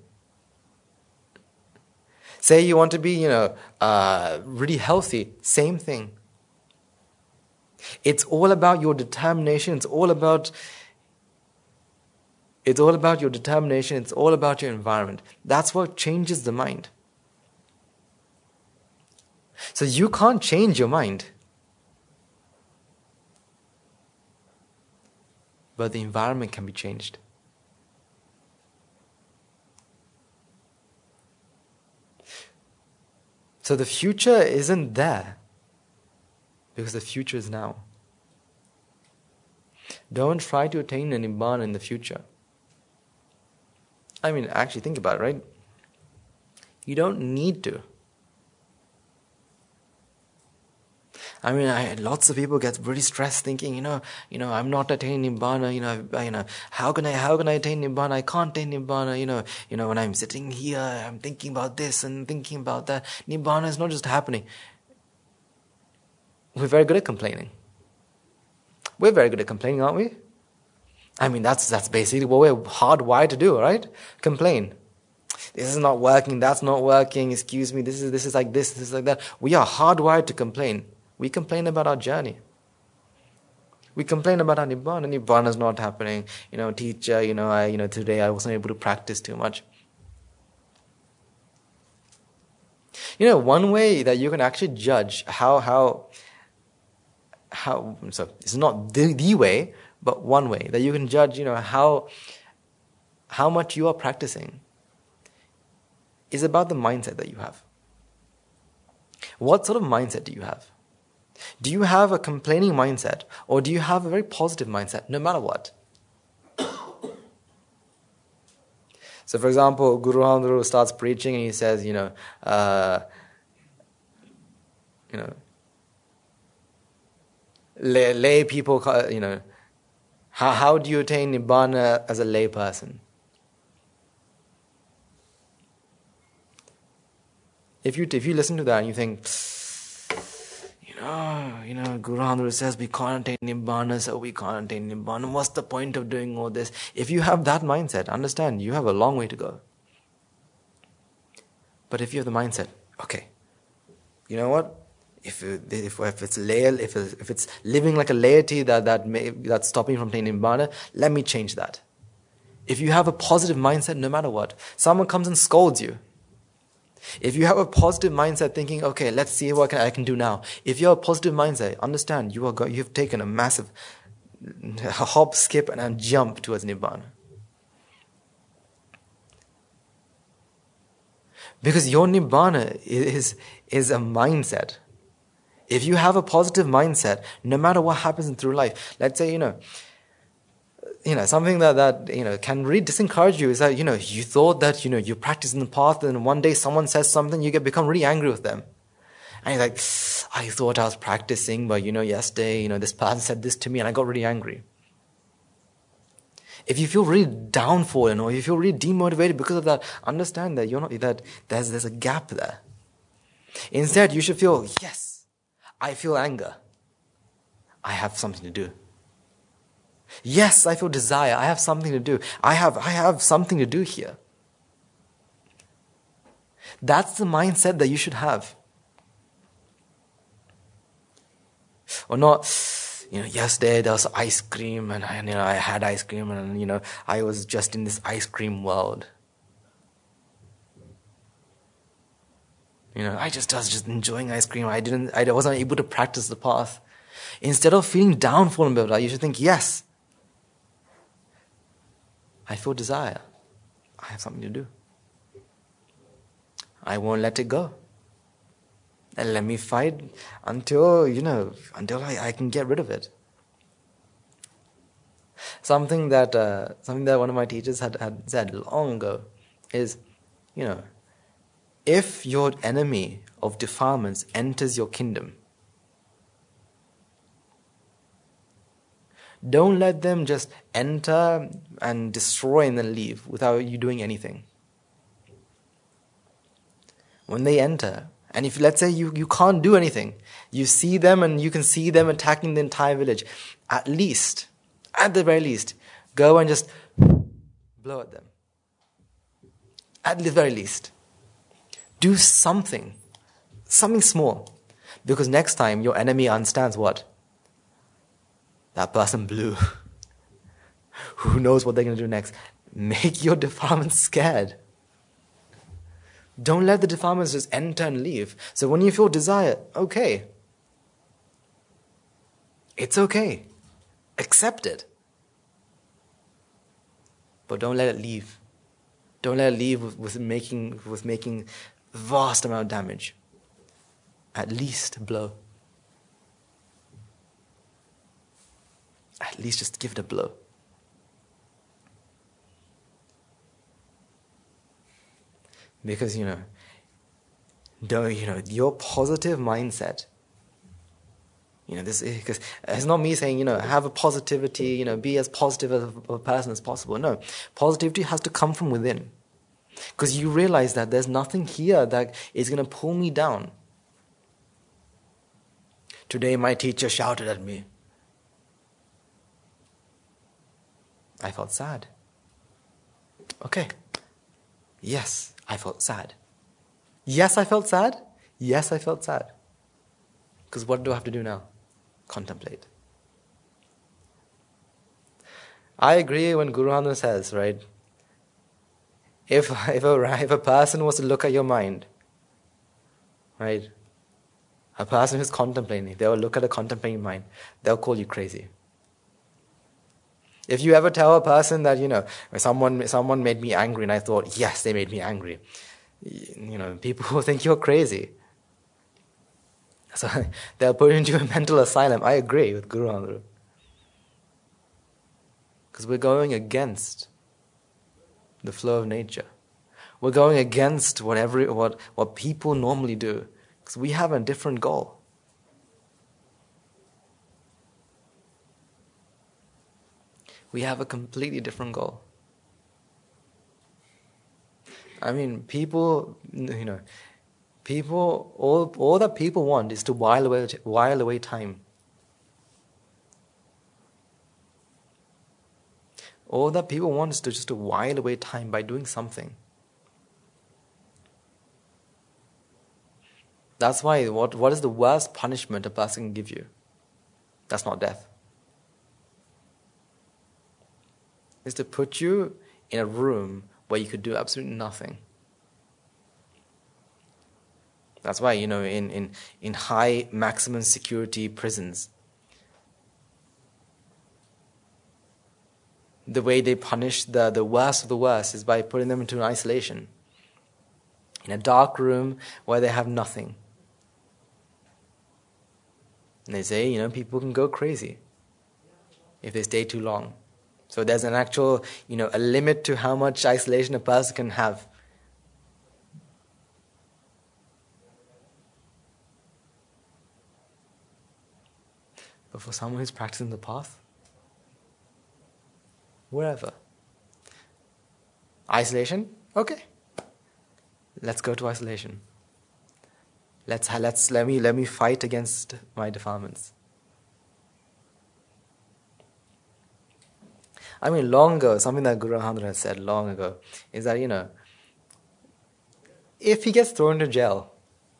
Say you want to be, you know, uh, really healthy. Same thing. It's all about your determination. It's all about, it's all about your determination. It's all about your environment. That's what changes the mind. So you can't change your mind. But the environment can be changed. So the future isn't there, because the future is now. Don't try to attain an Nibbana in the future. I mean, actually think about it, right? You don't need to. I mean, I, lots of people get really stressed thinking, you know, you know, I'm not attaining Nibbana, you know, I, you know, how can I, how can I attain Nibbana? I can't attain Nibbana, you know, you know, when I'm sitting here, I'm thinking about this and thinking about that. Nibbana is not just happening. We're very good at complaining. We're very good at complaining, aren't we? I mean, that's that's basically what we're hardwired to do, right? Complain. This is not working, that's not working, excuse me, this is this is like this, this is like that. We are hardwired to complain. We complain about our journey. We complain about our Nibbana. Nibbana is not happening. You know, teacher, you know, I, you know, today I wasn't able to practice too much. You know, one way that you can actually judge how, how, how, so it's not the, the way, but one way that you can judge, you know, how, how much you are practicing is about the mindset that you have. What sort of mindset do you have? Do you have a complaining mindset, or do you have a very positive mindset, no matter what? So, for example, Guru Ramdas starts preaching and he says, you know, uh, you know, lay, lay people, you know, how how do you attain Nibbana as a lay person? If you if you listen to that and you think, Oh, you know, Guru Ramdas says we can't attain Nibbana, so we can't attain Nibbana. What's the point of doing all this? If you have that mindset, understand, you have a long way to go. But if you have the mindset, okay, you know what? If if, if it's lay, if it's, if it's living like a laity that that may, that's stopping from attaining Nibbana, let me change that. If you have a positive mindset, no matter what, someone comes and scolds you. If you have a positive mindset thinking, okay, let's see what I can do now. If you have a positive mindset, understand you are go- you have taken a massive hop, skip, and a jump towards Nibbana. Because your Nibbana is, is a mindset. If you have a positive mindset, no matter what happens through life, let's say, you know, you know, something that, that, you know, can really disencourage you is that, you know, you thought that, you know, you practice in the path and one day someone says something, you get become really angry with them. And you're like, I thought I was practicing, but, you know, yesterday, you know, this person said this to me and I got really angry. If you feel really downfallen or you feel really demotivated because of that, understand that you're not, that there's, there's a gap there. Instead, you should feel, yes, I feel anger. I have something to do. Yes, I feel desire. I have something to do. I have, I have something to do here. That's the mindset that you should have. Or not, you know, yesterday there was ice cream and I, you know, I had ice cream and, you know, I was just in this ice cream world. You know, I just was just enjoying ice cream. I didn't, I wasn't able to practice the path. Instead of feeling downfallen about that, you should think, yes, I feel desire. I have something to do. I won't let it go. And let me fight until, you know, until I, I can get rid of it. Something that uh, something that one of my teachers had, had said long ago is, you know, if your enemy of defilements enters your kingdom, don't let them just enter and destroy and then leave without you doing anything. when they enter, and if let's say you, you can't do anything, you see them and you can see them attacking the entire village, at least, at the very least, go and just blow at them. At the very least. Do something. Something small. Because next time your enemy understands what? That person blew. Who knows what they're going to do next? Make your defilements scared. Don't let the defilements just enter and leave. So when you feel desire, okay. It's okay. Accept it. But don't let it leave. Don't let it leave with, with making with making vast amount of damage. At least blow. At least just give it a blow. Because, you know, don't, you know, your positive mindset, you know, this, because it's not me saying, you know, have a positivity, you know, be as positive as a, a person as possible. No, positivity has to come from within. Because you realize that there's nothing here that is going to pull me down. Today my teacher shouted at me. I felt sad. Okay. Yes, I felt sad. Yes, I felt sad. Yes, I felt sad. Because what do I have to do now? Contemplate. I agree when Guru Nanak says, right? If if a if a person was to look at your mind, right? A person who's contemplating, they will look at a contemplating mind. They'll call you crazy. If you ever tell a person that, you know, someone someone made me angry and I thought, yes, they made me angry, you know, people will think you're crazy. So they'll put you into a mental asylum. I agree with Guru Nanak. Because we're going against the flow of nature. We're going against what every what, what people normally do. Because we have a different goal. We have a completely different goal. I mean, people, you know, people, all, all that people want is to while away, while away time. All that people want is to just to while away time by doing something. That's why, what, what is the worst punishment a person can give you? That's not death. Is to put you in a room where you could do absolutely nothing. That's why, you know, in, in, in high maximum security prisons, the way they punish the, the worst of the worst is by putting them into an isolation. In a dark room where they have nothing. And they say, you know, people can go crazy if they stay too long. So there's an actual, you know, a limit to how much isolation a person can have. But for someone who's practicing the path, wherever. Isolation? Okay. Let's go to isolation. Let's let's let me let me fight against my defilements. I mean, long ago, something that Guru Nanak has said long ago is that, you know, if he gets thrown to jail,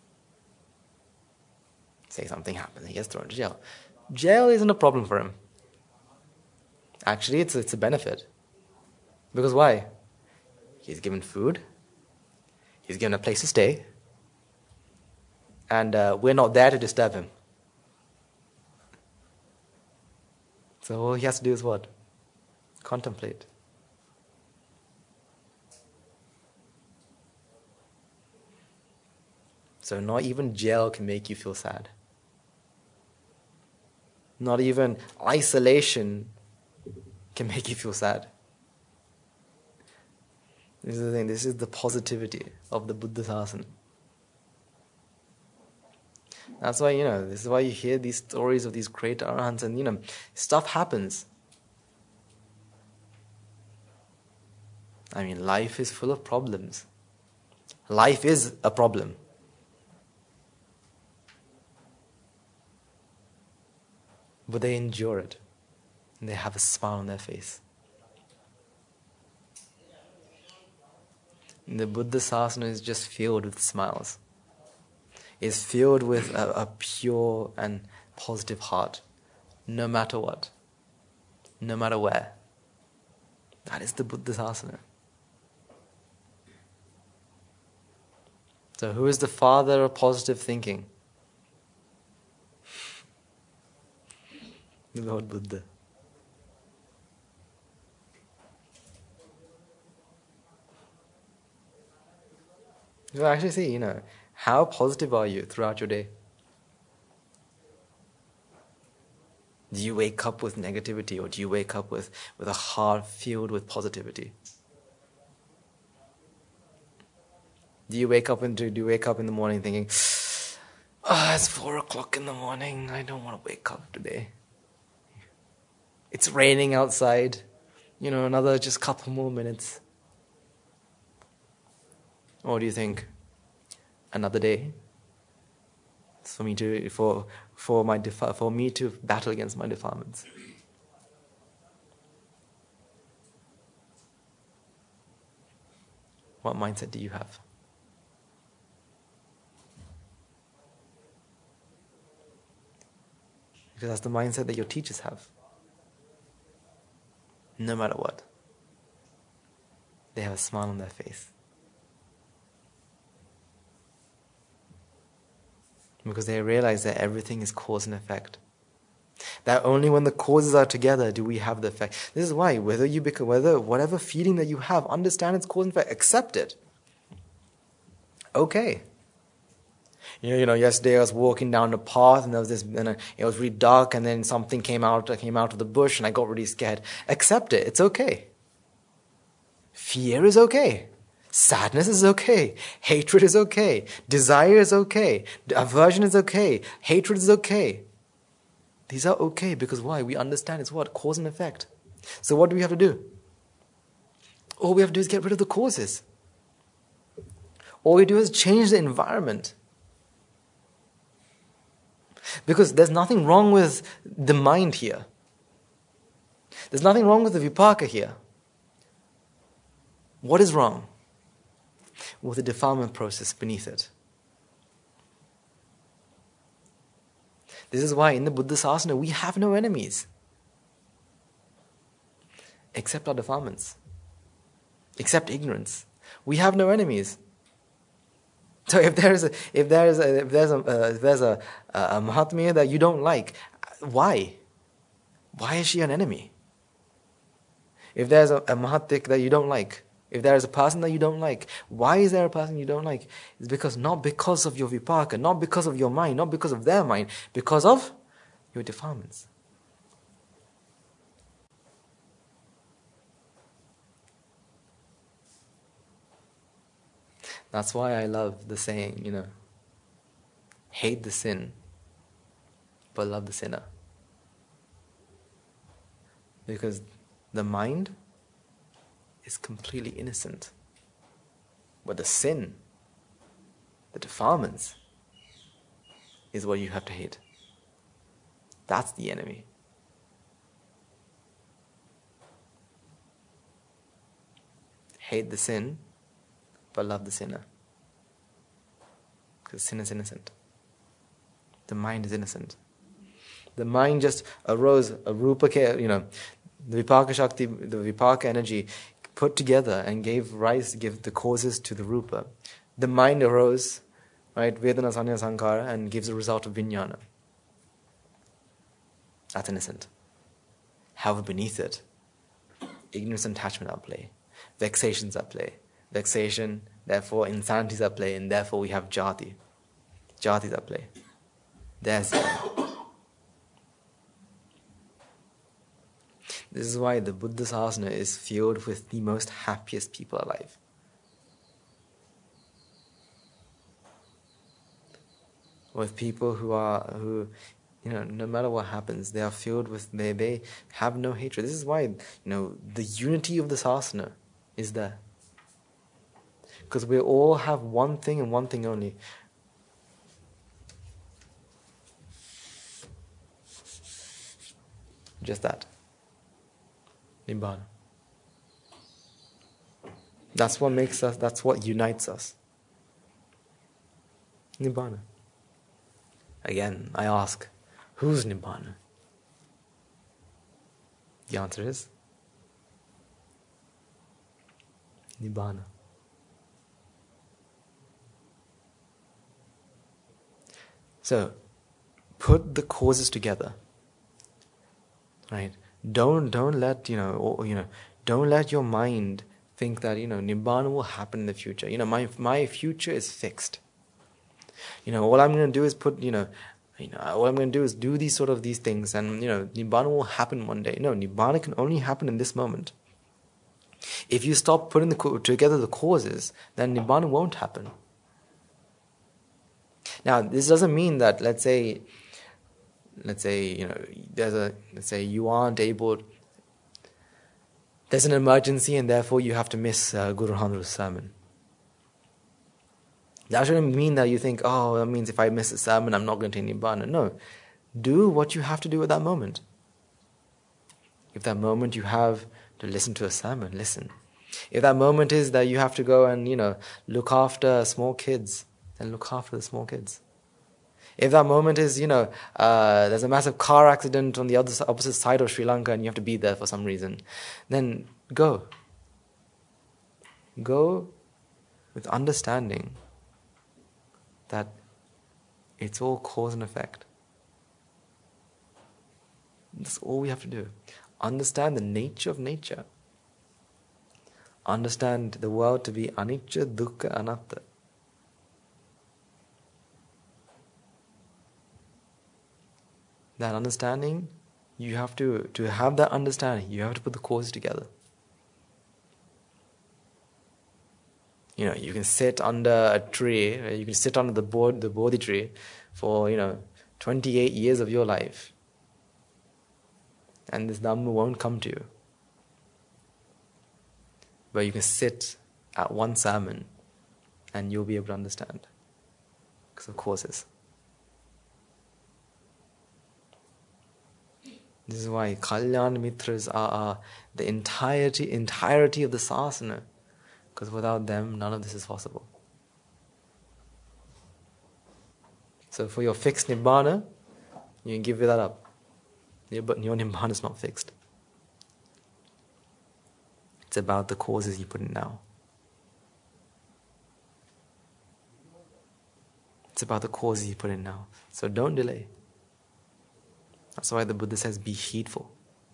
say something happens, he gets thrown to jail. Jail isn't a problem for him. Actually, it's it's a benefit. Because why? He's given food. He's given a place to stay. And uh, we're not there to disturb him. So all he has to do is what? Contemplate. So not even jail can make you feel sad. Not even isolation can make you feel sad. This is the thing, this is the positivity of the Buddha Sasana. That's why, you know, this is why you hear these stories of these great arahants and, you know, stuff happens. I mean, life is full of problems. Life is a problem. But they endure it. And they have a smile on their face. The Buddha Sasana is just filled with smiles. It's filled with a, a pure and positive heart, no matter what, no matter where. That is the Buddha Sasana. So who is the father of positive thinking? The Lord Buddha. You actually see, you know, how positive are you throughout your day? Do you wake up with negativity, or do you wake up with, with a heart filled with positivity? Do you wake up and do, do you wake up in the morning thinking, ah, oh, it's four o'clock in the morning, I don't want to wake up today. It's raining outside, you know, another just couple more minutes. Or do you think, another day for me to for for my defi- for me to battle against my defilements? What mindset do you have? Because that's the mindset that your teachers have. No matter what, they have a smile on their face. Because they realize that everything is cause and effect. That only when the causes are together do we have the effect. This is why, whether you become, whether whatever feeling that you have, understand its cause and effect, accept it. Okay. You know, you know, yesterday I was walking down the path and there was this, and it was really dark, and then something came out, came out of the bush, and I got really scared. Accept it. It's okay. Fear is okay. Sadness is okay. Hatred is okay. Desire is okay. Aversion is okay. Hatred is okay. These are okay because why? We understand it's what? Cause and effect. So what do we have to do? All we have to do is get rid of the causes. All we do is change the environment. Because there's nothing wrong with the mind here. There's nothing wrong with the vipaka here. What is wrong? With the defilement process beneath it. This is why in the Buddha Sasana we have no enemies. Except our defilements. Except ignorance. We have no enemies. So if there is a if there is a if there's a uh, if there's a, a Mahatmya that you don't like, why? Why is she an enemy? If there's a, a Mahatik that you don't like, if there is a person that you don't like, why is there a person you don't like? It's because not because of your vipaka, not because of your mind, not because of their mind, because of your defilements. That's why I love the saying, you know, hate the sin, but love the sinner. Because the mind is completely innocent. But the sin, the defilements, is what you have to hate. That's the enemy. Hate the sin, but love the sinner. Because sin is innocent. The mind is innocent. The mind just arose, a rupa, you know, the vipaka shakti, the vipaka energy put together and gave rise, give the causes to the rupa. The mind arose, right, vedana sanya sankara, and gives a result of vijnana. That's innocent. However, beneath it, ignorance and attachment are at play. Vexations are at play. Vexation, therefore insanities are at play, and therefore we have jati. Jati is at play. There's This is why the Buddha Sasana is filled with the most happiest people alive. With people who are, who, you know, no matter what happens, they are filled with, they, they have no hatred. This is why, you know, the unity of the Sasana is there. Because we all have one thing and one thing only. Just that. Nibbana. That's what makes us, that's what unites us. Nibbana. Again, I ask, who's Nibbana? The answer is Nibbana. So, put the causes together. Right? Don't don't let, you know, or, you know, don't let your mind think that, you know, Nibbana will happen in the future. You know, my my future is fixed. You know, all I'm going to do is put, you know, you know, all I'm going to do is do these sort of these things, and, you know, Nibbana will happen one day. No, Nibbana can only happen in this moment. If you stop putting the co- together the causes, then Nibbana won't happen. Now, this doesn't mean that, let's say, let's say, you know, there's a, let's say you aren't able, there's an emergency and therefore you have to miss uh, Guru Ranru's sermon. That shouldn't mean that you think, oh, that means if I miss a sermon, I'm not going to take Nibbana. No. Do what you have to do at that moment. If that moment you have to listen to a sermon, listen. If that moment is that you have to go and, you know, look after small kids, then look after the small kids. If that moment is, you know, uh, there's a massive car accident on the other opposite side of Sri Lanka and you have to be there for some reason, then go. Go with understanding that it's all cause and effect. That's all we have to do. Understand the nature of nature. Understand the world to be anicca, dukkha, anatta. That understanding, you have to, to have that understanding, you have to put the causes together. You know, you can sit under a tree, you can sit under the bod, the Bodhi tree for, you know, twenty-eight years of your life. And this Dhamma won't come to you. But you can sit at one sermon and you'll be able to understand. Because of causes. This is why Kalyana Mitras are, are the entirety, entirety of the sasana. Because without them, none of this is possible. So for your fixed Nibbana, you can give that up. But your Nibbana is not fixed. It's about the causes you put in now. It's about the causes you put in now. So don't delay. That's why the Buddha says, be heedful.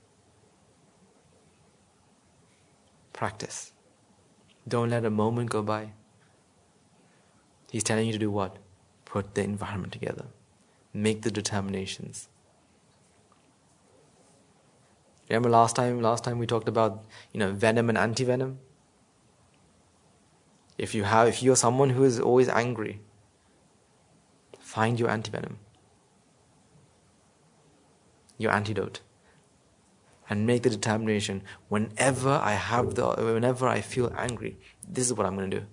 Practice. Don't let a moment go by. He's telling you to do what? Put the environment together. Make the determinations. Remember last time, last time we talked about, you know, venom and anti-venom? If you have, if you're someone who is always angry, find your anti-venom. Your antidote. And make the determination, whenever I have the, whenever I feel angry, this is what I'm going to do.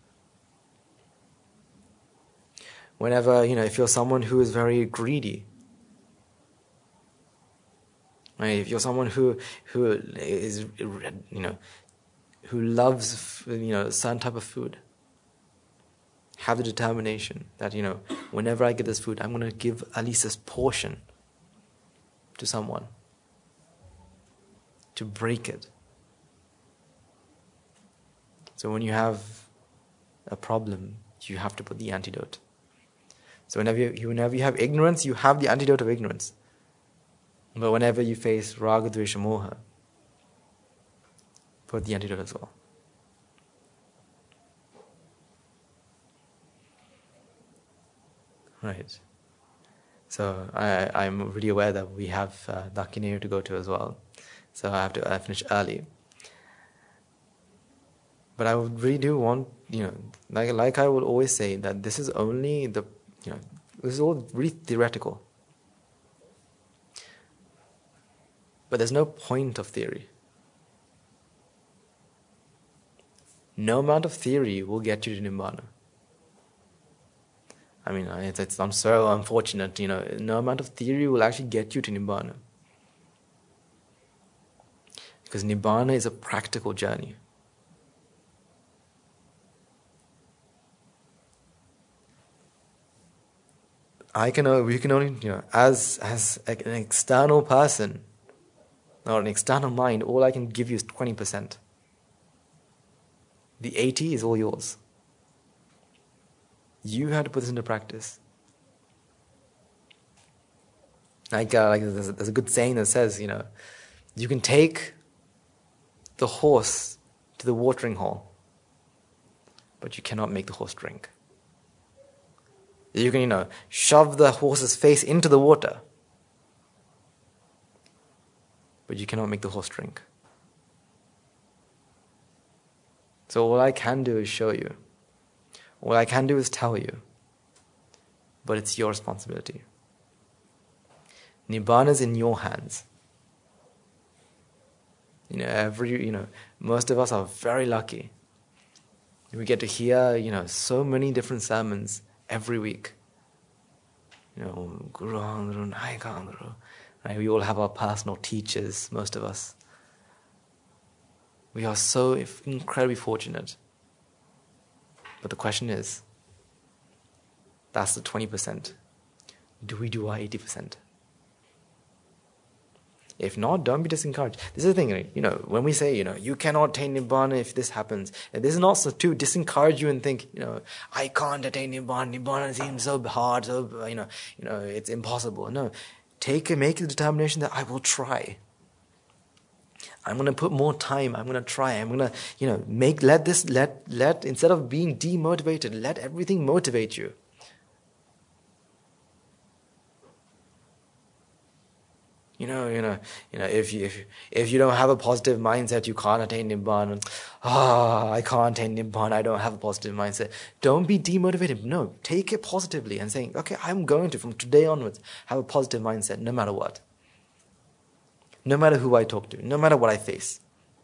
Whenever, you know, if you're someone who is very greedy, right? If you're someone who, who is, you know, who loves, you know, a certain type of food, have the determination that, you know, whenever I get this food, I'm going to give at least this portion to someone. To break it. So when you have a problem, you have to put the antidote. So whenever you, whenever you have ignorance, you have the antidote of ignorance. But whenever you face raga, dvesha, moha, put the antidote as well. Right. So I, I'm really aware that we have uh, Dakineyu to go to as well. So I have to uh, finish early. But I would really do want, you know, like like I would always say, that this is only the, you know, this is all really theoretical. But there's no point of theory. No amount of theory will get you to Nibbana. I mean, it's, it's I'm so unfortunate, you know, no amount of theory will actually get you to Nibbana. Because Nibbana is a practical journey. I can, we can only, you know, as as an external person, or an external mind, all I can give you is twenty percent. The eighty is all yours. You have to put this into practice. Like, uh, like there's, a, there's a good saying that says, you know, you can take the horse to the watering hole, but you cannot make the horse drink. You can, you know, shove the horse's face into the water, but you cannot make the horse drink. So all I can do is show you. All I can do is tell you. But it's your responsibility. Nibbana is in your hands. You know, every, you know, most of us are very lucky. We get to hear, you know, so many different sermons every week. You know, Guru Andru, Nayaka Andru. Right? We all have our personal teachers, most of us. We are so incredibly fortunate. But the question is, that's the twenty percent. Do we do our eighty percent? If not, don't be discouraged. This is the thing, you know, when we say, you know, you cannot attain Nibbana if this happens, this is not so to discourage you and think, you know, I can't attain Nibbana, Nibbana seems so hard, so, you know, you know, it's impossible. No, take make the determination that I will try. I'm going to put more time, I'm going to try, I'm going to, you know, make, let this, let, let, instead of being demotivated, let everything motivate you. You know, you know, you know. If you if, if you don't have a positive mindset, you can't attain Nibbana. Ah, oh, I can't attain Nibbana. I don't have a positive mindset. Don't be demotivated. No, take it positively and saying, okay, I'm going to from today onwards have a positive mindset, no matter what, no matter who I talk to, no matter what I face.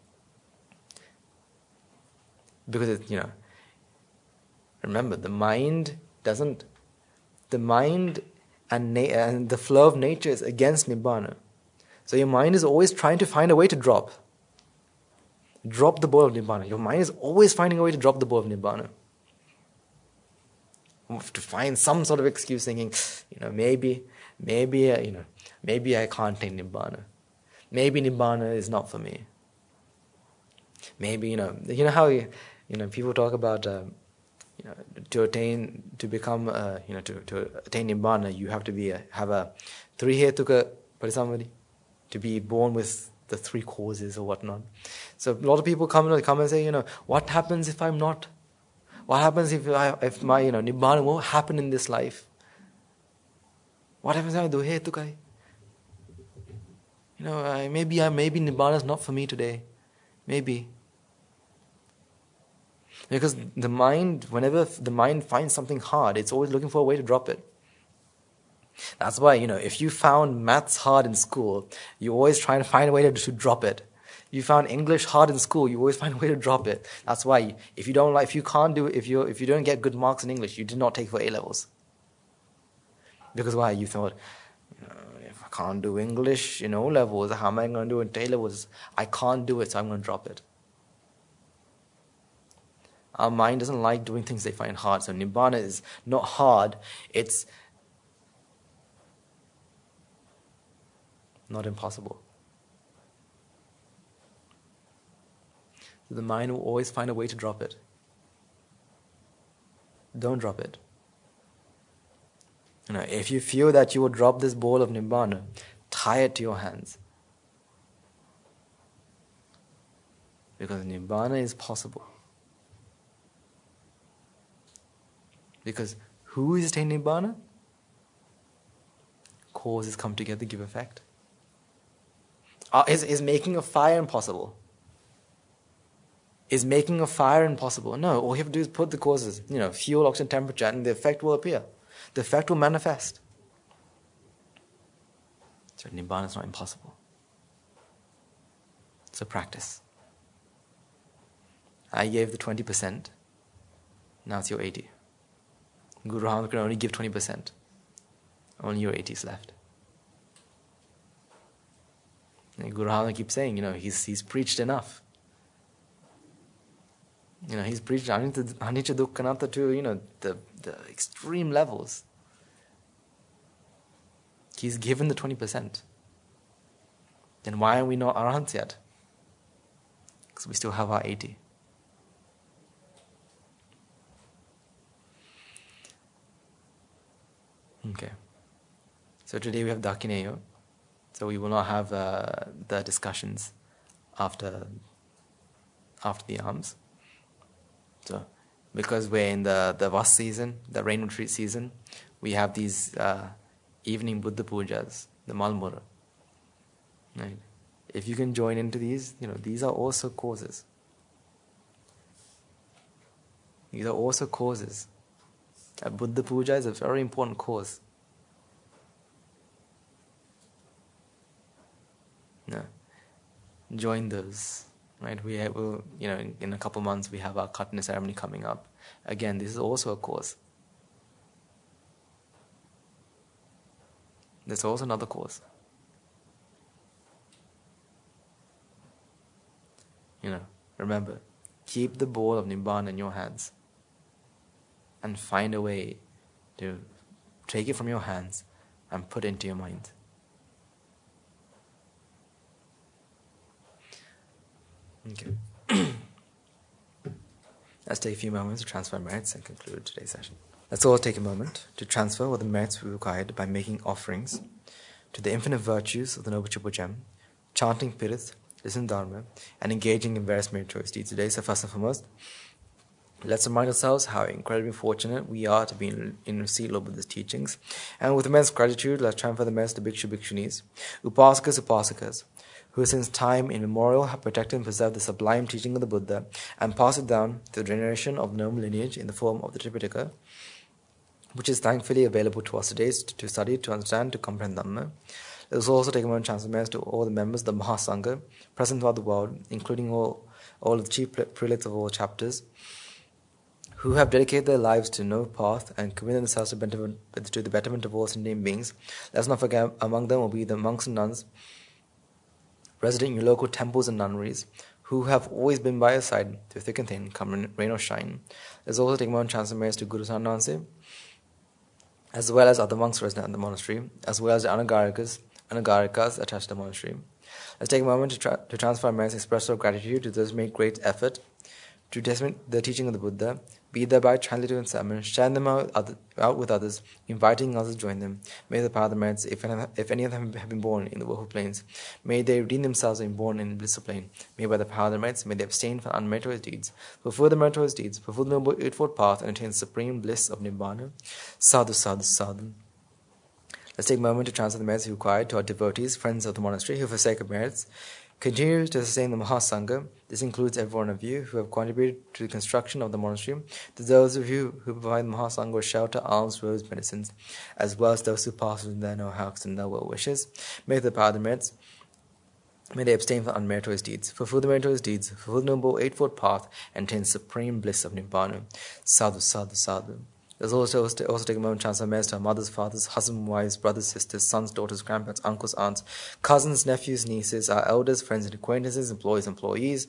Because it, you know, remember the mind doesn't. The mind and na- and the flow of nature is against Nibbana. So your mind is always trying to find a way to drop. Drop the ball of Nibbana. Your mind is always finding a way to drop the ball of Nibbana. To find some sort of excuse thinking, you know, maybe, maybe, uh, you know, maybe I can't attain Nibbana. Maybe Nibbana is not for me. Maybe, you know, you know how, you, you know, people talk about, uh, you know, to attain, to become, uh, you know, to, to attain Nibbana, you have to be, a, have a three hetuka parisamvadi, to be born with the three causes or whatnot. So a lot of people come and come and say, you know, what happens if I'm not? What happens if I, if my, you know, Nibbana won't happen in this life? What happens if I do hetukai? You know, I, maybe I, maybe Nibbana is not for me today. Maybe. Because the mind, whenever the mind finds something hard, it's always looking for a way to drop it. That's why, you know, if you found maths hard in school, you always try to find a way to, to drop it. You found English hard in school, you always find a way to drop it. That's why, if you don't like, if you can't do, if you if you don't get good marks in English, you did not take for A levels. Because why? You thought, you know, if I can't do English in O levels, how am I going to do it in A levels? I can't do it, so I'm going to drop it. Our mind doesn't like doing things they find hard. So Nibbana is not hard, it's not impossible. So the mind will always find a way to drop it. Don't drop it. You know, if you feel that you will drop this ball of Nibbana, tie it to your hands. Because Nibbana is possible. Because who is attaining Nibbana? Causes come together, give effect. Uh, is, is making a fire impossible? Is making a fire impossible? No, all you have to do is put the causes, you know, fuel, oxygen, temperature, and the effect will appear. The effect will manifest. So Nibbana is not impossible. It's a practice. I gave the twenty percent. Now it's your eighty. Guru Ramdas can only give twenty percent. Only your eighty is left. And Guru Ramdas keeps saying, you know, he's he's preached enough. You know, he's preached Anicca Dukkha Anatta to, you know, the, the extreme levels. He's given the twenty percent. Then why are we not Arahants yet? Because we still have our eighty. Okay. So today we have Dakineyo. So we will not have uh, the discussions after after the alms. So because we're in the, the Vas season, the rain retreat season, we have these uh, evening Buddha pujas, the Malmura. Right? If you can join into these, you know, these are also causes. These are also causes. A Buddha puja is a very important cause. No. Join those. Right? We have, we'll, you know, in, in a couple months we have our Khatna ceremony coming up. Again, this is also a cause. There's also another cause. You know, remember, keep the ball of Nibbana in your hands and find a way to take it from your hands and put it into your mind. Okay. Let's take a few moments to transfer merits and conclude today's session. Let's all take a moment to transfer what the merits we required by making offerings to the infinite virtues of the Noble Triple Gem, chanting Pirith, listening Dharma, and engaging in various meritorious deeds today. So first and foremost, let's remind ourselves how incredibly fortunate we are to be in, in receipt of Buddha's teachings. And with immense gratitude, let's transfer the merits to Bhikshu Bhikshunis, Upasakas Upasakas, who since time immemorial have protected and preserved the sublime teaching of the Buddha and passed it down to the generation of noble lineage in the form of the Tripitaka, which is thankfully available to us today to study, to understand, to comprehend Dhamma. Let us also take a moment to transfer to all the members of the Mahasangha present throughout the world, including all, all of the chief prelates of all chapters, who have dedicated their lives to no path and committed themselves to, betterment, to the betterment of all sentient beings. Let us not forget among them will be the monks and nuns resident in your local temples and nunneries, who have always been by your side through thick and thin, come rain or shine. Let us also take a moment to transfer merits to Guru Sananse, as well as other monks resident at the monastery, as well as the Anagarikas, Anagarikas attached to the monastery. Let's take a moment to, tra- to transfer merits expressive of gratitude to those who make great effort to disseminate the teaching of the Buddha, be thereby translated in sermon, sharing them out, other, out with others, inviting others to join them. May the power of the merits, if any, if any of them have been born in the woeful plains, may they redeem themselves and be born in the blissful plain. May by the power of the merits, may they abstain from unmeritorious deeds, fulfill the meritorious deeds, fulfill the noble eightfold path, and attain the supreme bliss of Nibbana. Sadhu, sadhu, sadhu. Let's take a moment to transfer the merits required to our devotees, friends of the monastery, who for sake of merits continue to sustain the Mahasangha. This includes every one of you who have contributed to the construction of the monastery, to those of you who provide the Mahasangha with shelter, alms, robes, medicines, as well as those who pass with their no-hacks and their well wishes. May the power of the merits, may they abstain from unmeritorious deeds, fulfill the meritorious deeds, fulfill the noble eightfold path, and attain the supreme bliss of Nibbana. Sadhu, sadhu, sadhu. Let's also, also take a moment to transfer merits to our mothers, fathers, husbands, wives, brothers, sisters, sons, daughters, grandparents, uncles, aunts, cousins, nephews, nieces, our elders, friends and acquaintances, employees, employees,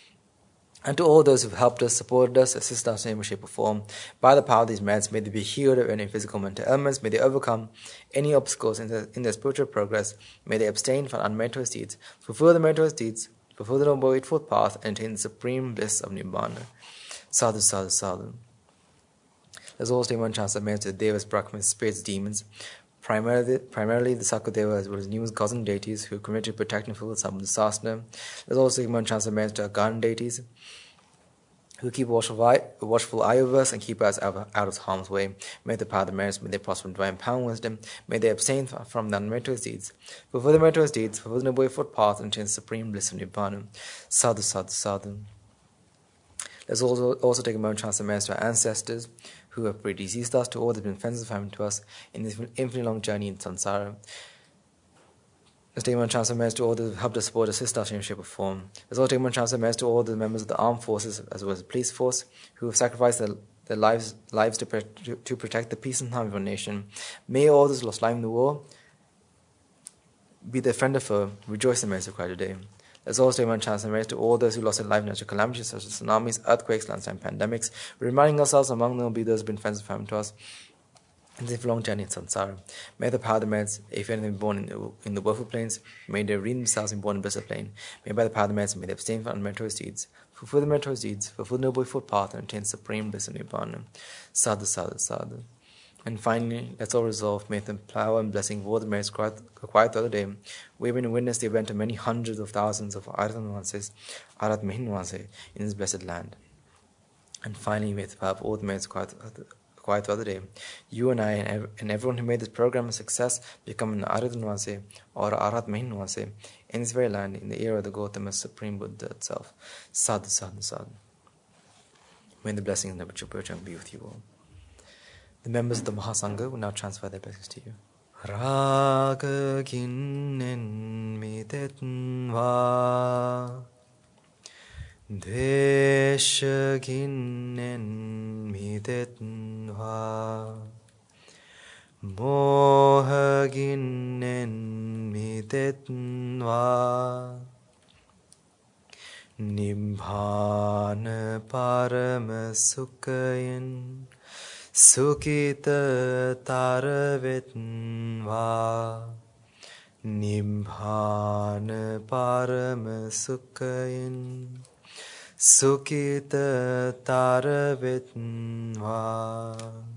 and to all those who have helped us, supported us, assisted us in any shape or form. By the power of these merits, may they be healed of any physical mental ailments, may they overcome any obstacles in their, in their spiritual progress, may they abstain from unmeritorious deeds, fulfill the meritorious deeds, fulfill the noble eightfold path, and attain the supreme bliss of Nibbana. Sadhu, sadhu, sadhu. There's also one chance of merits to the Devas, Brahmas, spirits, demons, primarily, primarily the Sakadeva, as well as numerous cousin deities who commit to protect and fulfill some of the Sasana. There's also one chance of merits to our garden deities, who keep a watchful eye, a watchful eye over us and keep us out, out of harm's way. May the power of the merits, may they prosper in divine power and wisdom, may they abstain from the unmeritorious deeds, fulfill the meritorious deeds, fulfill the noble eightfold path, and attain the supreme bliss of Nibbana. Sadhu, sadhu, sadhu. Let's also, also take a moment to transfer merits to our ancestors, who have predeceased us, to all that have been friends and family to us in this infinitely long journey in samsara. The statement transmits to all those who help to support, assist us in any shape or form. There's also a statement transmits to all the members of the armed forces as well as the police force who have sacrificed their, their lives lives to, to, to protect the peace and harmony of our nation. May all those lost life in the war, be their friend or foe, rejoice in the mercy of Christ today. There's also a statement transmits to all those who lost their life in natural calamities such as tsunamis, earthquakes, landslides, and pandemics, reminding ourselves among them will be those who have been friends and family to us in this long journey in samsara. May the power of the meds, if anything born in the, in the woeful plains, may they redeem themselves and born in blissed plain. May by the power of the meds, may they abstain from unmeritorious deeds, fulfill the meritorious deeds, fulfill the noble foot path, and attain supreme bliss and nibbana. Sadhu, sadhu, sadhu. And finally, let's all resolve, may the power and blessing of all the merits acquired throughout the day, we have been witness the event of many hundreds of thousands of Arat-Nuances, Arat-Mihin-Nuances in this blessed land. And finally, may the power of all the merits acquired quiet the other day, you and I and, ev- and everyone who made this program a success become an Arhat Nuance or Arhat Mahin Nuance in this very land in the era of the Gautama Supreme Buddha itself. Sadhu, sadhu, sadhu. May the blessings of Nebuchadnezzar program be with you all. The members of the Mahasangha will now transfer their blessings to you. Raga ginen mitetnva Desha ginen mitetnva Moha ginen mitetnva Nibbana parama sukhayin Sukita taravetnva Nibbana parama sukhayin Sukita taravetnva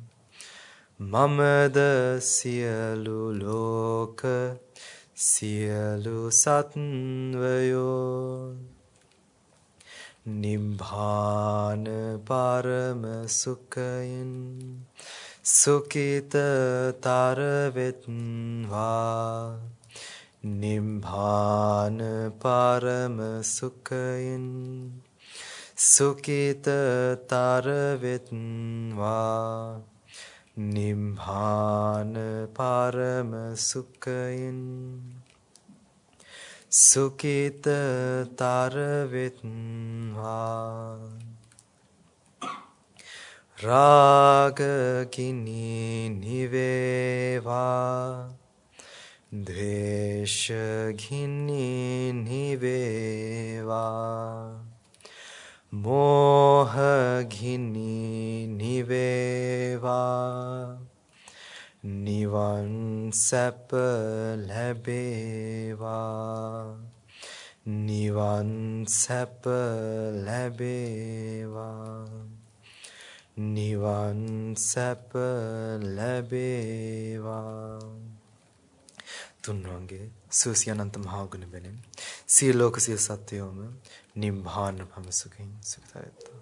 Mamada siyalu loka siyalu satnvayo Nibbana parama sukhayin Sukita taravetnva Nibbana parama sukhayin Sukita taravetnva Nibbana parama sukhayin Sukita taravetnva Raga gini niveva Dvesha gini niveva Moha gini niveva Nivan sapa labeva Nivan sapa labeva Nivan sapa labeva Tunrange Susyananta Mahaguna Benin Siya Lokasya Satyoma Nibbana Pamasukhin Sukhtayata